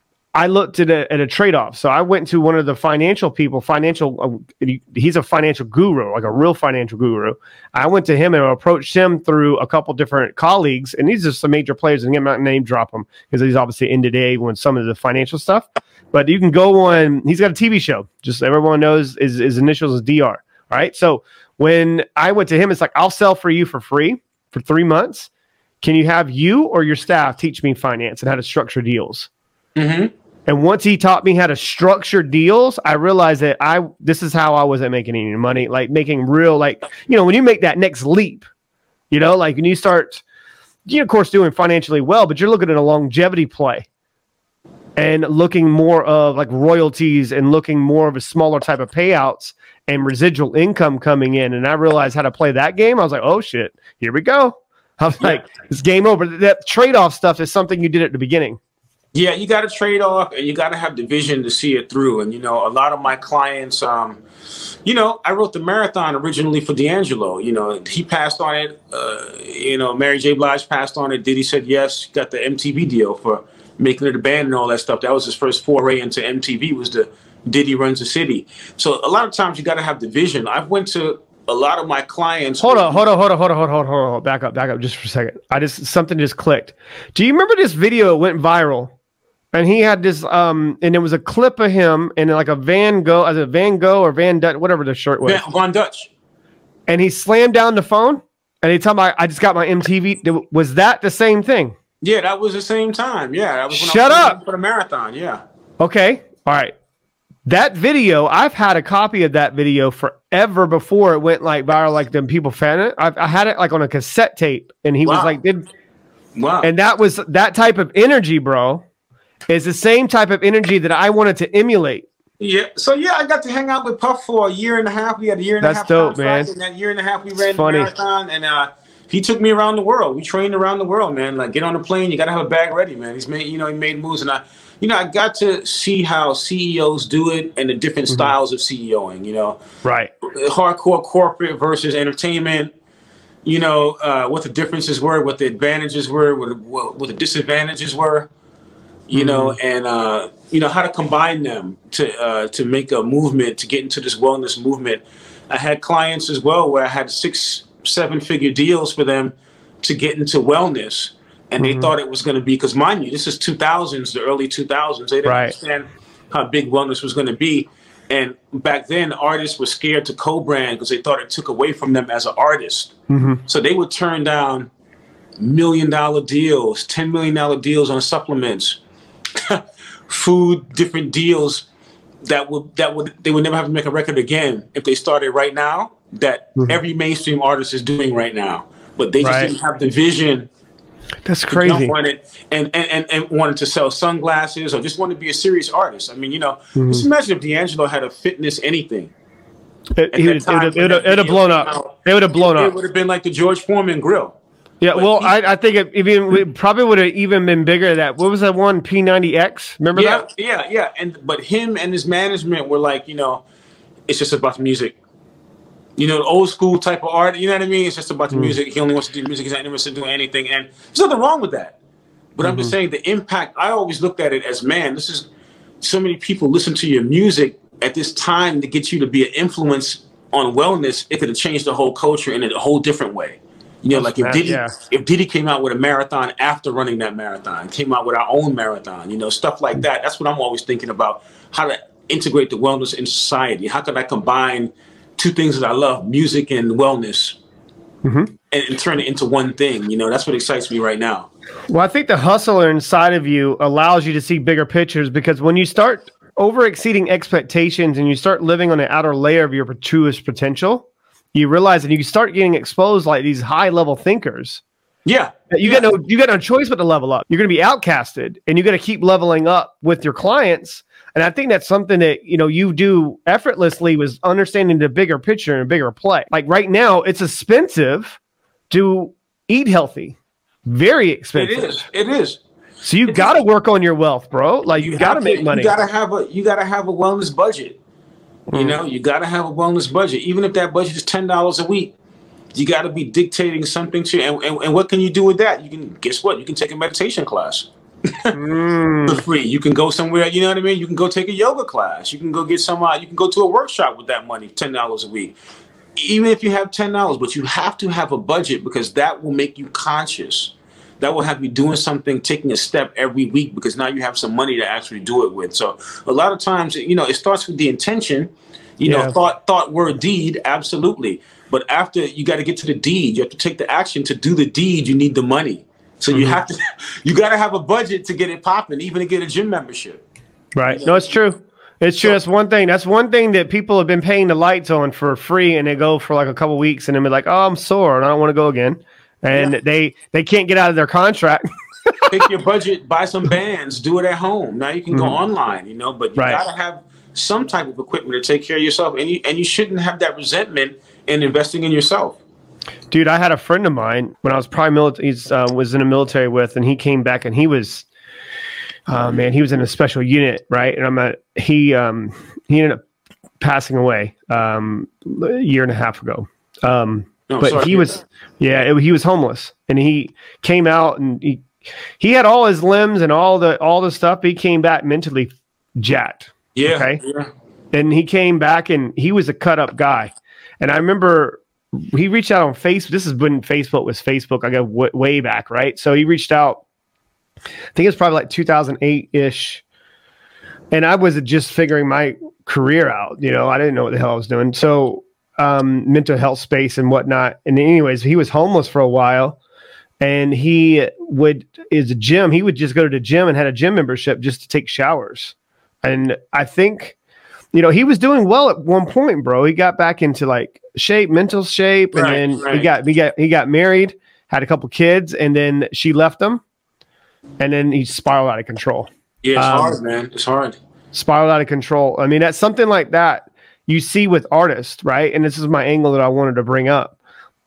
Speaker 1: I looked at a, at a trade-off. So I went to one of the financial people, financial, uh, he's a financial guru, like a real financial guru. I went to him and approached him through a couple different colleagues. And these are some major players, and I'm not name drop them because he's obviously in today when some of the financial stuff. But you can go on, he's got a T V show, just everyone knows his, his initials is D R. All right. So when I went to him, it's like, I'll sell for you for free for three months. Can you have you or your staff teach me finance and how to structure deals?
Speaker 2: Mm-hmm.
Speaker 1: And once he taught me how to structure deals, I realized that I this is how I wasn't making any money, like making real, like, you know, when you make that next leap, you know, like when you start, you of course doing financially well, but you're looking at a longevity play and looking more of like royalties and looking more of a smaller type of payouts and residual income coming in. And I realized how to play that game. I was like, oh shit, here we go. I was yeah. like, it's game over. That trade-off stuff is something you did at the beginning.
Speaker 2: Yeah, you got to trade off and you got to have the vision to see it through. And, you know, a lot of my clients, um, you know, I wrote the marathon originally for D'Angelo. You know, he passed on it. Uh, you know, Mary J. Blige passed on it. Diddy said yes. Got the M T V deal for making it a band and all that stuff. That was his first foray into M T V, was the Diddy Runs the City. So a lot of times you got to have the vision. I've went to a lot of my clients.
Speaker 1: Hold on, hold on, hold on, hold on, hold on, hold on, hold on. Back up, back up just for a second. I just, something just clicked. Do you remember this video that went viral? And he had this, um, and it was a clip of him in like a Van Gogh, as a Van Gogh or Van Dutch, whatever the shirt was.
Speaker 2: Van, Von Dutch.
Speaker 1: And he slammed down the phone, and he told me, I just got my M T V. Was that the same thing?
Speaker 2: Yeah, that was the same time. Yeah, that was when
Speaker 1: Shut
Speaker 2: I was
Speaker 1: up
Speaker 2: for the marathon. Yeah.
Speaker 1: Okay. All right. That video, I've had a copy of that video forever before it went like viral, like them people fan it. I've, I had it like on a cassette tape, and he wow. was like, "Did wow?" And that was that type of energy, bro. Is the same type of energy that I wanted to emulate.
Speaker 2: Yeah. So yeah, I got to hang out with Puff for a year and a half. We had a year and
Speaker 1: That's
Speaker 2: a half.
Speaker 1: That's dope, man.
Speaker 2: And that year and a half, we ran the marathon, and uh, he took me around the world. We trained around the world, man. Like, get on a plane, you got to have a bag ready, man. He's made, you know, he made moves, and I, you know, I got to see how C E Os do it and the different mm-hmm. styles of CEOing. You know,
Speaker 1: right?
Speaker 2: Hardcore corporate versus entertainment. You know, uh, what the differences were, what the advantages were, what, what, what the disadvantages were. You know, mm-hmm. and uh, you know how to combine them to uh, to make a movement, to get into this wellness movement. I had clients as well where I had six, seven figure deals for them to get into wellness, and mm-hmm. they thought it was going to be, because mind you, this is two thousands, the early two thousands. They didn't right. understand how big wellness was going to be, and back then artists were scared to co-brand because they thought it took away from them as an artist. Mm-hmm. So they would turn down million dollar deals, ten million dollar deals on supplements. Food, different deals that would that would they would never have to make a record again if they started right now. That mm-hmm. every mainstream artist is doing right now, but they just right. didn't have the vision.
Speaker 1: That's crazy.
Speaker 2: Wanted and, and and and wanted to sell sunglasses or just wanted to be a serious artist. I mean, you know, mm-hmm. just imagine if D'Angelo had a fitness anything.
Speaker 1: It would have blown up. Out, it would have blown
Speaker 2: it,
Speaker 1: up.
Speaker 2: It would have been like the George Foreman grill.
Speaker 1: Yeah,
Speaker 2: but
Speaker 1: well,
Speaker 2: he,
Speaker 1: I, I think it even it probably would have even been bigger than that. What was that one, P ninety X? Remember
Speaker 2: yeah,
Speaker 1: that?
Speaker 2: Yeah, yeah. And but him and his management were like, you know, it's just about the music. You know, the old school type of art. You know what I mean? It's just about the mm-hmm. music. He only wants to do music. He's not interested in doing anything. And there's nothing wrong with that. But mm-hmm. I'm just saying the impact. I always looked at it as, man, this is so many people listen to your music at this time to get you to be an influence on wellness. It could have changed the whole culture in a whole different way. You know, like if Diddy, yeah. if Diddy came out with a marathon after running that marathon, came out with our own marathon, you know, stuff like that. That's what I'm always thinking about, how to integrate the wellness in society. How can I combine two things that I love, music and wellness, mm-hmm. and, and turn it into one thing? You know, that's what excites me right now.
Speaker 1: Well, I think the hustler inside of you allows you to see bigger pictures, because when you start over exceeding expectations and you start living on the outer layer of your truest potential, you realize that you start getting exposed like these high level thinkers.
Speaker 2: Yeah.
Speaker 1: You
Speaker 2: yeah.
Speaker 1: got no you got no choice but to level up. You're going to be outcasted, and you got to keep leveling up with your clients. And I think that's something that, you know, you do effortlessly, was understanding the bigger picture and bigger play. Like right now, it's expensive to eat healthy. Very expensive.
Speaker 2: It is. It is.
Speaker 1: So you got to work on your wealth, bro. Like you, you got to make money.
Speaker 2: You got to have a you got to have a wellness budget. You know, you got to have a wellness budget. Even if that budget is ten dollars a week, you got to be dictating something to you. And, and, and what can you do with that? You can, guess what? You can take a meditation class mm. for free. You can go somewhere, you know what I mean? You can go take a yoga class. You can go get some, uh, you can go to a workshop with that money, ten dollars a week. Even if you have ten dollars, but you have to have a budget, because that will make you conscious. That will have you doing something, taking a step every week, because now you have some money to actually do it with. So a lot of times, you know, it starts with the intention, you yeah. know, thought, thought, word, deed, absolutely. But after you got to get to the deed, you have to take the action. To do the deed, you need the money. So mm-hmm. you have to, you got to have a budget to get it popping, even to get a gym membership.
Speaker 1: Right. You know? No, it's true. It's true. So, that's one thing. That's one thing that people have been paying the lights on for free, and they go for like a couple weeks, and then be like, "Oh, I'm sore, and I don't want to go again." and yeah. they they can't get out of their contract.
Speaker 2: Pick your budget, buy some bands, do it at home. Now you can mm-hmm. go online, you know, but you right. gotta have some type of equipment to take care of yourself, and you and you shouldn't have that resentment in investing in yourself.
Speaker 1: Dude, I had a friend of mine when I was probably military. He uh, was in the military with, and he came back, and he was, uh, man, he was in a special unit, right? And I'm at he um, he ended up passing away um, a year and a half ago. Um, no, but he was, yeah, it, he was homeless, and he came out, and he he had all his limbs and all the all the stuff. But he came back mentally jacked.
Speaker 2: Yeah.
Speaker 1: Okay.
Speaker 2: Yeah.
Speaker 1: And he came back, and he was a cut up guy, and I remember. He reached out on Facebook. This is when Facebook was Facebook. I go w- way back, right? So he reached out. I think it was probably like two thousand eight ish, and I was just figuring my career out. You know, I didn't know what the hell I was doing. So um, mental health space and whatnot. And anyways, he was homeless for a while, and he would is a gym. He would just go to the gym and had a gym membership just to take showers. And I think. You know, he was doing well at one point, bro. He got back into like shape, mental shape, and
Speaker 2: right,
Speaker 1: then
Speaker 2: right.
Speaker 1: he got he got he got married, had a couple kids, and then she left him, and then he spiraled out of control.
Speaker 2: Yeah, it's
Speaker 1: um,
Speaker 2: hard, man. It's hard.
Speaker 1: Spiraled out of control. I mean, that's something like that you see with artists, right? And this is my angle that I wanted to bring up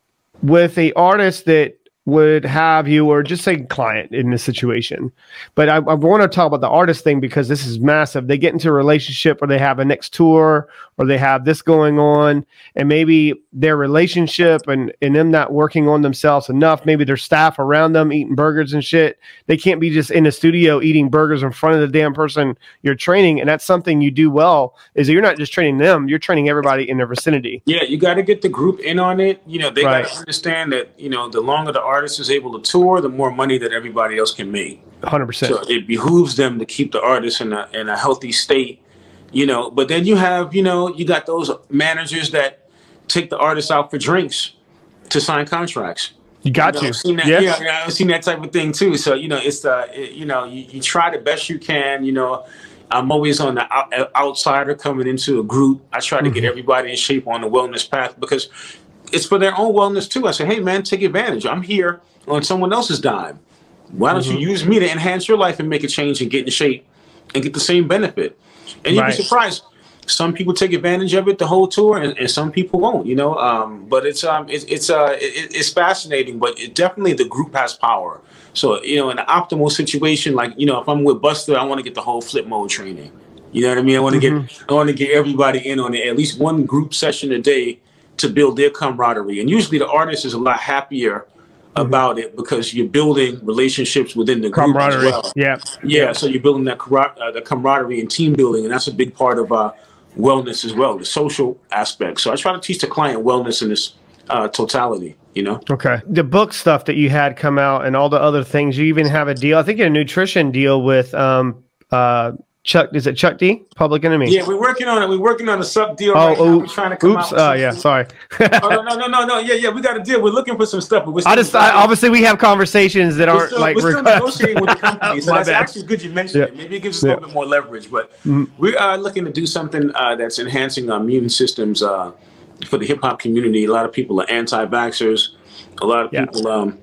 Speaker 1: with a artist that would have you, or just say client in this situation. But I, I want to talk about the artist thing because this is massive. They get into a relationship, or they have a next tour, or they have this going on, and maybe their relationship and, and them not working on themselves enough. Maybe their staff around them eating burgers and shit. They can't be just in the studio eating burgers in front of the damn person you're training. And that's something you do well, is that you're not just training them, you're training everybody in their vicinity.
Speaker 2: Yeah, you got to get the group in on it. You know, they
Speaker 1: right.
Speaker 2: got to understand that, you know, the longer the artist is able to tour, the more money that everybody else can make.
Speaker 1: one hundred percent.
Speaker 2: So it behooves them to keep the artist in a in a healthy state, you know. But then you have, you know, you got those managers that take the artists out for drinks to sign contracts.
Speaker 1: You got
Speaker 2: you know,
Speaker 1: to.
Speaker 2: I've seen that,
Speaker 1: yeah.
Speaker 2: yeah, I've seen that type of thing too. So, you know, it's uh, it, you know, you, you try the best you can. You know, I'm always on the out, outsider coming into a group. I try to mm-hmm. get everybody in shape on the wellness path because it's for their own wellness too. I say, hey man, take advantage. I'm here on someone else's dime. Why don't mm-hmm. you use me to enhance your life and make a change and get in shape and get the same benefit? And you'd right. be surprised. Some people take advantage of it the whole tour, and, and some people won't. You know, um, but it's um, it, it's uh, it, it's fascinating. But it definitely the group has power. So you know, in an optimal situation, like you know, if I'm with Buster, I want to get the whole flip mode training. You know what I mean? I want to mm-hmm. get I want to get everybody in on it, at least one group session a day to build their camaraderie. And usually, the artist is a lot happier about it because you're building relationships within the group
Speaker 1: camaraderie.
Speaker 2: As well.
Speaker 1: Yeah,
Speaker 2: yeah. So you're building that uh, the camaraderie and team building, and that's a big part of uh, wellness as well, the social aspect. So I try to teach the client wellness in this uh, totality. You know.
Speaker 1: Okay. The book stuff that you had come out and all the other things. You even have a deal. I think a nutrition deal with um uh. Chuck, is it Chuck D? Public Enemy?
Speaker 2: Yeah, we're working on it. We're working on a sub deal.
Speaker 1: Oh,
Speaker 2: right now.
Speaker 1: oops.
Speaker 2: We're trying to come
Speaker 1: oops.
Speaker 2: out.
Speaker 1: Oh, uh, yeah. Sorry.
Speaker 2: oh, no, no, no, no, no. Yeah, yeah. We got a deal. We're looking for some stuff. But we're
Speaker 1: I just, I, obviously, we have conversations that aren't
Speaker 2: we're still,
Speaker 1: like.
Speaker 2: We're still negotiating with the company. So that's
Speaker 1: bad.
Speaker 2: actually good you mentioned
Speaker 1: yeah.
Speaker 2: it. Maybe it gives us
Speaker 1: yeah.
Speaker 2: a little bit more leverage. But
Speaker 1: mm-hmm.
Speaker 2: we are looking to do something uh, that's enhancing our immune systems uh, for the hip hop community. A lot of people are anti-vaxxers. A lot of
Speaker 1: yeah.
Speaker 2: people um,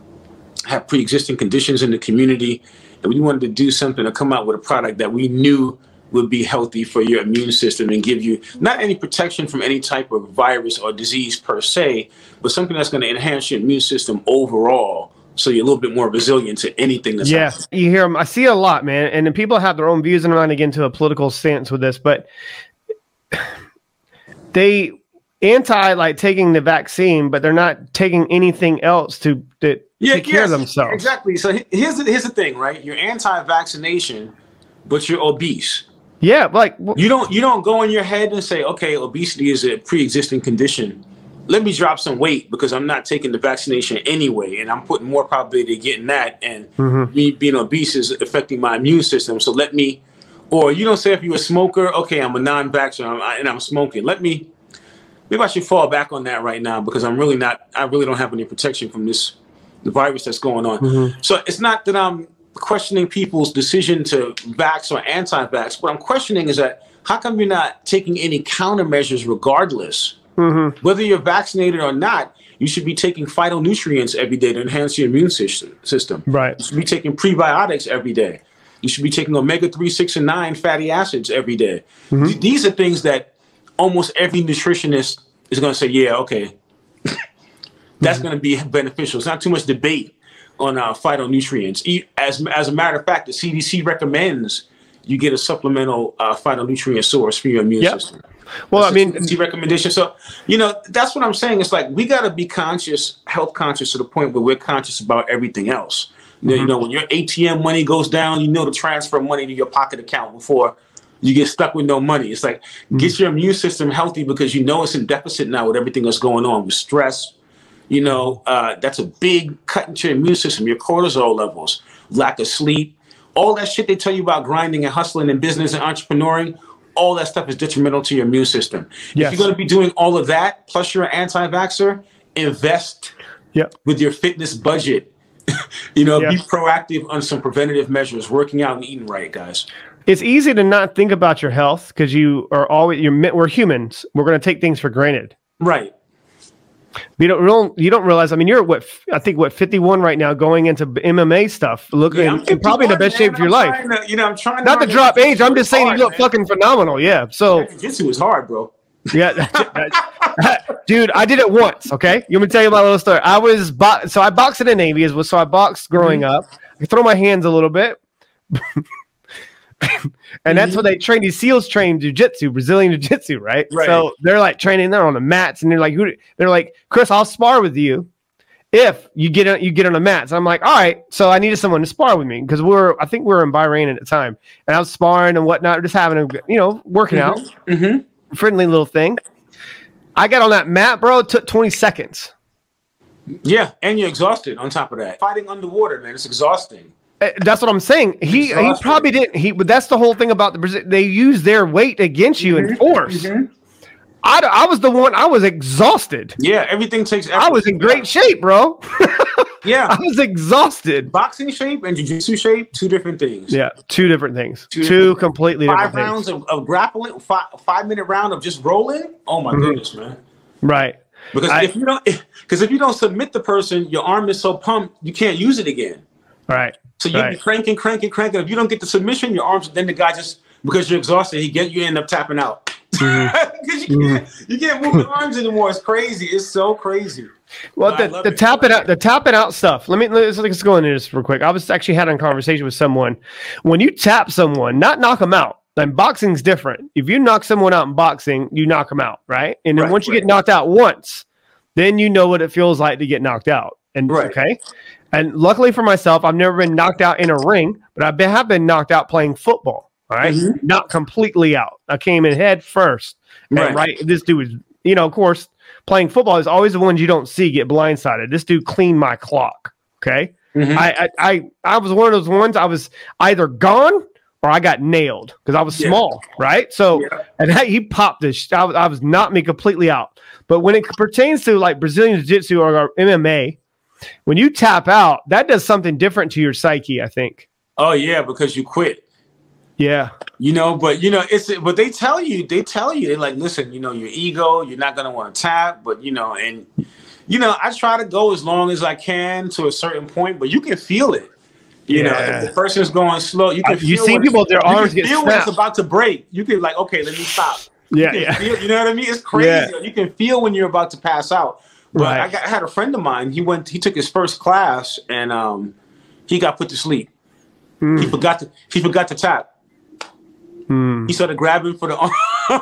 Speaker 2: have pre-existing conditions in the community. And we wanted to do something to come out with a product that we knew would be healthy for your immune system and give you not any protection from any type of virus or disease per se, but something that's going to enhance your immune system overall, so you're a little bit more resilient to anything that's
Speaker 1: yeah,
Speaker 2: happening.
Speaker 1: You hear them. I see it a lot, man. And then people have their own views, and I'm not going to get into a political stance with this, but they anti like taking the vaccine, but they're not taking anything else to, to
Speaker 2: yeah,
Speaker 1: take care
Speaker 2: yes,
Speaker 1: of themselves.
Speaker 2: Exactly. So here's the, here's the thing, right? You're anti-vaccination, but you're obese.
Speaker 1: Yeah, like wh-
Speaker 2: you don't you don't go in your head and say, okay, obesity is a pre-existing condition. Let me drop some weight because I'm not taking the vaccination anyway, and I'm putting more probability of getting that, and
Speaker 1: mm-hmm.
Speaker 2: me being obese is affecting my immune system. So let me, or you don't say if you're a smoker, okay, I'm a non-vaxxer and I'm smoking. Let me, maybe I should fall back on that right now because I'm really not, I really don't have any protection from this, the virus that's going on.
Speaker 1: Mm-hmm.
Speaker 2: So it's not that I'm questioning people's decision to vax or anti-vax. What I'm questioning is that how come you're not taking any countermeasures regardless?
Speaker 1: Mm-hmm.
Speaker 2: Whether you're vaccinated or not, you should be taking phytonutrients every day to enhance your immune system.
Speaker 1: Right.
Speaker 2: You should be taking prebiotics every day. You should be taking omega three, six, and nine fatty acids every day.
Speaker 1: Mm-hmm.
Speaker 2: Th- these are things that almost every nutritionist is going to say, yeah, okay, that's mm-hmm. going to be beneficial. It's not too much debate on uh, phytonutrients. As, as a matter of fact, the C D C recommends you get a supplemental uh, phytonutrient source for your immune yep. system.
Speaker 1: Well,
Speaker 2: that's
Speaker 1: I mean,
Speaker 2: the recommendation. So, you know, that's what I'm saying. It's like we got to be conscious, health conscious to the point where we're conscious about everything else. Mm-hmm. You know, when your A T M money goes down, you know to transfer money to your pocket account before you get stuck with no money. It's like mm-hmm. get your immune system healthy because you know it's in deficit now with everything that's going on with stress. You know, uh, that's a big cut into your immune system, your cortisol levels, lack of sleep, all that shit they tell you about grinding and hustling and business and entrepreneuring. All that stuff is detrimental to your immune system. Yes. If you're going to be doing all of that, plus you're an anti-vaxxer, invest
Speaker 1: yep.
Speaker 2: with your fitness budget. you know,
Speaker 1: yes.
Speaker 2: be proactive on some preventative measures, working out and eating right, guys.
Speaker 1: It's easy to not think about your health because you are always, you're, we're humans. We're going to take things for granted.
Speaker 2: Right.
Speaker 1: You don't, real, you don't realize, I mean, you're what, I think what, fifty-one right now going into M M A stuff, looking yeah, in probably the best man, shape of your
Speaker 2: I'm
Speaker 1: life.
Speaker 2: To, you know, I'm trying
Speaker 1: Not to drop age. I'm just saying hard, you look man. fucking phenomenal. Yeah. So
Speaker 2: jiu-jitsu is hard, bro.
Speaker 1: Yeah. Dude, I did it once. Okay. You want me to tell you my little story? I was, bo- so I boxed in the Navy as well. So I boxed growing mm-hmm. up. I throw my hands a little bit. And that's what they train. These SEALs train jiu-jitsu, Brazilian jiu-jitsu, right?
Speaker 2: right?
Speaker 1: So they're like training, they're on the mats, and they're like, who? They're like, Chris, I'll spar with you if you get on, you get on the mats. I'm like, all right. So I needed someone to spar with me because we're, I think we were in Bahrain at the time, and I was sparring and whatnot, just having a, you know, working
Speaker 2: mm-hmm.
Speaker 1: out,
Speaker 2: mm-hmm.
Speaker 1: friendly little thing. I got on that mat, bro. It took twenty seconds.
Speaker 2: Yeah, and you're exhausted. On top of that, fighting underwater, man, it's exhausting.
Speaker 1: That's what I'm saying. He he probably didn't. He, but that's the whole thing about the Brazil. They use their weight against you
Speaker 2: mm-hmm.
Speaker 1: in force.
Speaker 2: Mm-hmm.
Speaker 1: I, I was the one. I was exhausted.
Speaker 2: Yeah, everything takes effort.
Speaker 1: I was in great shape, bro.
Speaker 2: Yeah,
Speaker 1: I was exhausted.
Speaker 2: Boxing shape and jiu-jitsu shape, two different things.
Speaker 1: Yeah, two different things. Two, two different completely
Speaker 2: five
Speaker 1: different
Speaker 2: rounds
Speaker 1: things.
Speaker 2: Of, of grappling, five, five minute round of just rolling. Oh my mm-hmm. goodness, man.
Speaker 1: Right.
Speaker 2: Because
Speaker 1: I,
Speaker 2: if you don't, because if, if you don't submit the person, your arm is so pumped you can't use it again.
Speaker 1: Right.
Speaker 2: So you
Speaker 1: right.
Speaker 2: be cranking, cranking, cranking. If you don't get the submission, your arms, then the guy just, because you're exhausted, he get you end up tapping out. Mm-hmm. Because you can't, mm-hmm. you can't move your arms anymore. It's crazy. It's so crazy.
Speaker 1: Well, the, the tapping out, the tapping out stuff. Let me let's, let's go into this real quick. I was actually having a conversation with someone. When you tap someone, not knock them out. And boxing's different. If you knock someone out in boxing, you knock them out, right? And then right, once you right. get knocked out once, then you know what it feels like to get knocked out. And
Speaker 2: right.
Speaker 1: okay. And luckily for myself, I've never been knocked out in a ring, but I have been knocked out playing football. All right. Mm-hmm. Not completely out. I came in head first. And right. right. This dude was, you know, of course, playing football is always the ones you don't see get blindsided. This dude cleaned my clock. Okay. Mm-hmm. I, I, I, I was one of those ones I was either gone or I got nailed because I was yeah. small. Right. So, yeah. and he popped this. I was, I was not me completely out. But when it pertains to like Brazilian Jiu-Jitsu or M M A, when you tap out, that does something different to your psyche, I think.
Speaker 2: Oh yeah, because you quit.
Speaker 1: Yeah.
Speaker 2: You know, but you know, it's but they tell you, they tell you, they're like, listen, you know, your ego, you're not gonna want to tap, but you know, and you know, I try to go as long as I can to a certain point, but you can feel it. You yeah. know, if the person's going slow, you can uh, feel
Speaker 1: you see people their arms get
Speaker 2: feel when it's about to break. You can like, okay, let me stop.
Speaker 1: Yeah,
Speaker 2: you
Speaker 1: yeah.
Speaker 2: Feel, you know what I mean? It's crazy. Yeah. You can feel when you're about to pass out. But right. I, got, I had a friend of mine. He went. He took his first class, and um, he got put to sleep. Mm. He forgot to. He forgot to tap. Mm. He started grabbing for the arm.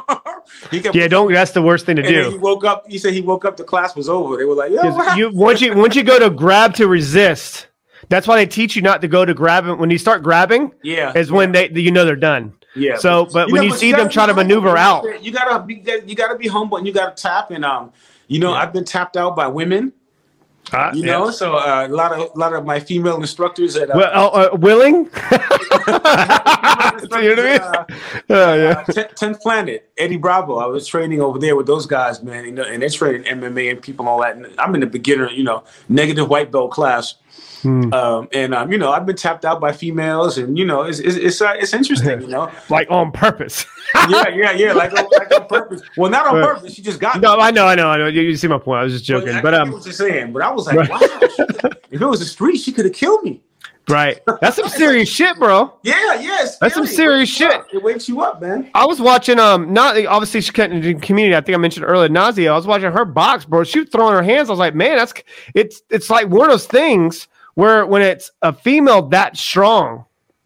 Speaker 2: he kept,
Speaker 1: yeah, don't. That's the worst thing to
Speaker 2: and
Speaker 1: do.
Speaker 2: Then he woke up. He said he woke up. The class was over. They were like, "Yo,
Speaker 1: you once you once you go to grab to resist. That's why they teach you not to go to grabbing. When you start grabbing,
Speaker 2: yeah,
Speaker 1: is when they you know they're done.
Speaker 2: Yeah.
Speaker 1: So, but you when know, you but see you them try to maneuver
Speaker 2: humble.
Speaker 1: out,
Speaker 2: you gotta be you gotta be humble and you gotta tap. And um, you know, yeah. I've been tapped out by women. Uh, you know, yeah. so uh, a lot of a lot of my female instructors at uh,
Speaker 1: well, uh, uh, willing. you know what I mean?
Speaker 2: Uh, oh yeah. Uh, tenth Planet, Eddie Bravo. I was training over there with those guys, man. You know, and they're training M M A and people and all that. And I'm in the beginner, you know, negative white belt class. Hmm. Um, and um, you know, I've been tapped out by females, and you know, it's it's it's, uh, it's interesting, you know,
Speaker 1: like on purpose.
Speaker 2: yeah, yeah, yeah, like on, like on purpose. Well, not on but, purpose. She just got.
Speaker 1: No,
Speaker 2: me.
Speaker 1: I know, I know, I know. You, you see my point. I was just joking,
Speaker 2: well,
Speaker 1: but
Speaker 2: I
Speaker 1: um,
Speaker 2: what you're saying. But I was like, wow, could, if it was a street, she could have killed me.
Speaker 1: Right. That's some serious shit, bro.
Speaker 2: Yeah, yeah.
Speaker 1: That's some serious shit.
Speaker 2: Up. It wakes you up, man.
Speaker 1: I was watching, um, not obviously she couldn't in community. I think I mentioned earlier, Nazia. I was watching her box, bro. She was throwing her hands. I was like, man, that's it's it's like one of those things where when it's a female that strong,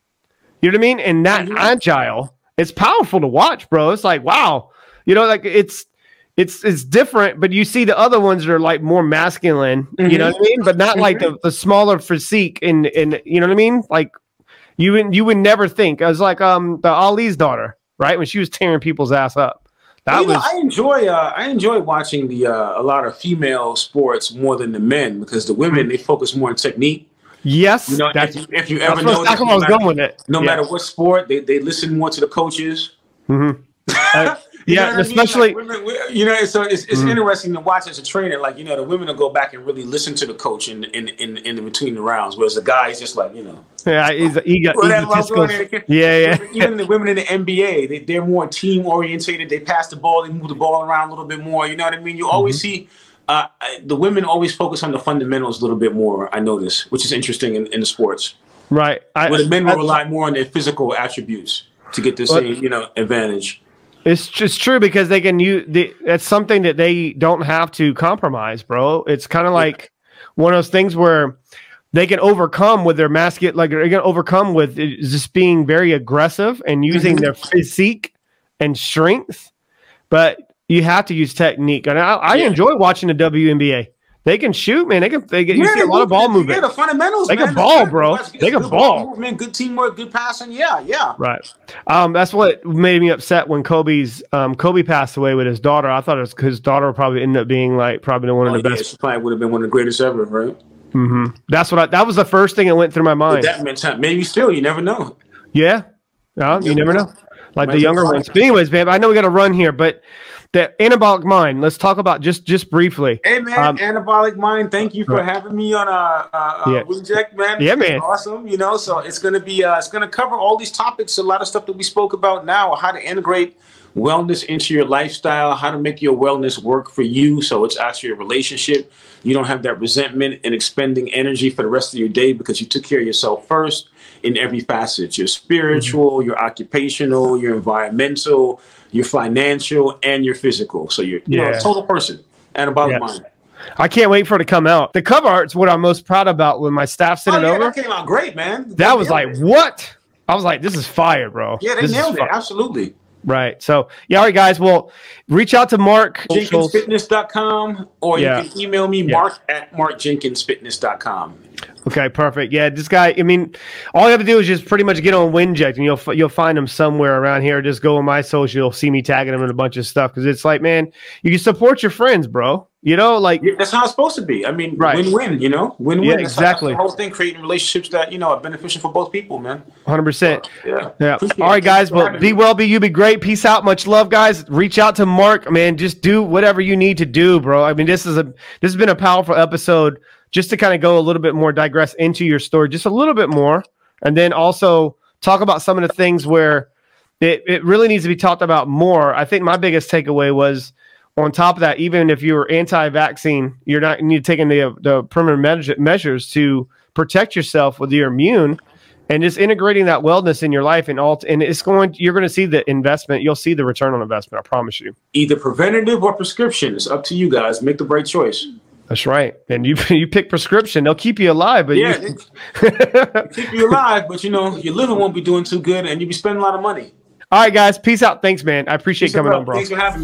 Speaker 1: you know what I mean? And that mm-hmm. agile, it's powerful to watch, bro. It's like, wow. You know, like it's It's it's different, but you see the other ones that are like more masculine, mm-hmm. you know what I mean? But not like the, the smaller physique and and you know what I mean? Like you would you would never think. It was like um the Ali's daughter, right? When she was tearing people's ass up. That
Speaker 2: well, you
Speaker 1: was
Speaker 2: know, I enjoy uh, I enjoy watching the uh, a lot of female sports more than the men because the women they focus more on technique.
Speaker 1: Yes,
Speaker 2: you know,
Speaker 1: that's,
Speaker 2: if, if you ever
Speaker 1: know,
Speaker 2: that,
Speaker 1: no I was matter, going with it.
Speaker 2: No
Speaker 1: yeah.
Speaker 2: matter what sport, they they listen more to the coaches.
Speaker 1: Mm-hmm. Uh,
Speaker 2: You
Speaker 1: yeah, especially,
Speaker 2: I mean? like women, you know, so it's, it's mm-hmm. interesting to watch as a trainer. Like, you know, the women will go back and really listen to the coach in in in, in between the rounds, whereas the guy is just like, you know,
Speaker 1: yeah, he's he got
Speaker 2: yeah,
Speaker 1: yeah.
Speaker 2: Even the women in the N B A, they they're more team orientated. They pass the ball, they move the ball around a little bit more. You know what I mean? You mm-hmm. always see uh, the women always focus on the fundamentals a little bit more. I notice, which is interesting in, in the sports.
Speaker 1: Right,
Speaker 2: I, where the men will I, rely more on their physical attributes to get the same, you know, advantage.
Speaker 1: It's just true because they can use the, it's something that they don't have to compromise, bro. It's kind of like yeah. one of those things where they can overcome with their masculine, like they're going to overcome with just being very aggressive and using their physique and strength. But you have to use technique. And I, I yeah. enjoy watching the W N B A. They can shoot, man. They can. They get. Yeah, you see a lot of ball movement.
Speaker 2: Yeah, the fundamentals.
Speaker 1: They
Speaker 2: man.
Speaker 1: can ball, bro. It's they can ball.
Speaker 2: Movement, good teamwork, good passing. Yeah, yeah.
Speaker 1: Right. Um, that's what made me upset when Kobe's um Kobe passed away with his daughter. I thought it was his daughter probably ended up being like probably one of oh, the
Speaker 2: yeah,
Speaker 1: best.
Speaker 2: She probably would have been one of the greatest ever, right?
Speaker 1: Mm-hmm. That's what I. That was the first thing that went through my mind.
Speaker 2: But that meant time. Maybe still, you never know.
Speaker 1: Yeah. No, you, you never know. know. Like Might the younger ones. But anyways, babe, I know we got to run here, but. The anabolic mind. Let's talk about just just briefly.
Speaker 2: Hey man, um, anabolic mind. Thank you for right. having me on uh, uh,
Speaker 1: yeah.
Speaker 2: WinJect, man.
Speaker 1: Yeah, man.
Speaker 2: It's awesome. You know, so it's gonna be uh, it's gonna cover all these topics. A lot of stuff that we spoke about now. How to integrate wellness into your lifestyle. How to make your wellness work for you. So it's actually a relationship. You don't have that resentment and expending energy for the rest of your day because you took care of yourself first in every facet. Your spiritual, mm-hmm. your occupational, your environmental, your financial, and your physical. So you're, you yeah. know, a total person. Anabolic yes. mind.
Speaker 1: I can't wait for it to come out. The cover art's what I'm most proud about when my staff sent
Speaker 2: oh,
Speaker 1: it
Speaker 2: yeah,
Speaker 1: over.
Speaker 2: That came out great, man.
Speaker 1: That they was like, it. what? I was like, this is fire, bro.
Speaker 2: Yeah, they
Speaker 1: this
Speaker 2: nailed it. Absolutely.
Speaker 1: Right. So, yeah, all right, guys. Well, reach out to Mark.
Speaker 2: Jenkins Fitness dot com or
Speaker 1: yeah.
Speaker 2: you can email me,
Speaker 1: yeah.
Speaker 2: mark at mark jenkins fitness dot com.
Speaker 1: Okay, perfect. Yeah, this guy, I mean, all you have to do is just pretty much get on WinJect and you'll you'll find him somewhere around here. Just go on my social, you'll see me tagging him in a bunch of stuff because it's like, man, you can support your friends, bro. You know, like
Speaker 2: yeah, that's how it's supposed to be. I mean,
Speaker 1: right.
Speaker 2: win-win, you know? Win-win.
Speaker 1: Yeah,
Speaker 2: that's
Speaker 1: exactly.
Speaker 2: How, that's the whole thing, creating relationships that, you know, are beneficial for both people, man.
Speaker 1: one hundred percent.
Speaker 2: So, yeah.
Speaker 1: Yeah. All right, guys. Well, be well, be you, be great. Peace out. Much love, guys. Reach out to Mark, man. Just do whatever you need to do, bro. I mean, this is a this has been a powerful episode just to kind of go a little bit more, digress into your story just a little bit more, and then also talk about some of the things where it, it really needs to be talked about more. I think my biggest takeaway was, on top of that, even if you're anti-vaccine, you're not you need taking the the permanent measures to protect yourself with your immune, and just integrating that wellness in your life, and all. And it's going. You're going to see the investment. You'll see the return on investment. I promise you.
Speaker 2: Either preventative or prescription. It's up to you guys. Make the right choice.
Speaker 1: That's right. And you you pick prescription. They'll keep you alive, but
Speaker 2: yeah,
Speaker 1: you...
Speaker 2: they keep you alive. But you know your liver won't be doing too good, and you'll be spending a lot of money.
Speaker 1: All right, guys. Peace out. Thanks, man. I appreciate
Speaker 2: Peace
Speaker 1: coming
Speaker 2: up,
Speaker 1: on, bro.
Speaker 2: Thanks for having me.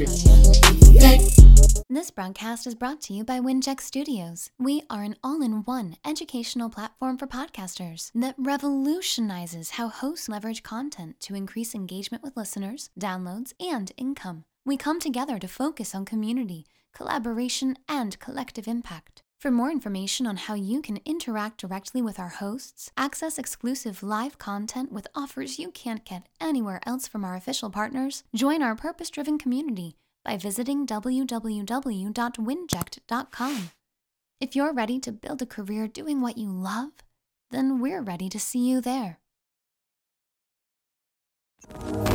Speaker 3: This broadcast is brought to you by WinJect Studios. We are an all-in-one educational platform for podcasters that revolutionizes how hosts leverage content to increase engagement with listeners, downloads, and income. We come together to focus on community, collaboration, and collective impact. For more information on how you can interact directly with our hosts, access exclusive live content with offers you can't get anywhere else from our official partners, join our purpose-driven community by visiting w w w dot winject dot com. If you're ready to build a career doing what you love, then we're ready to see you there.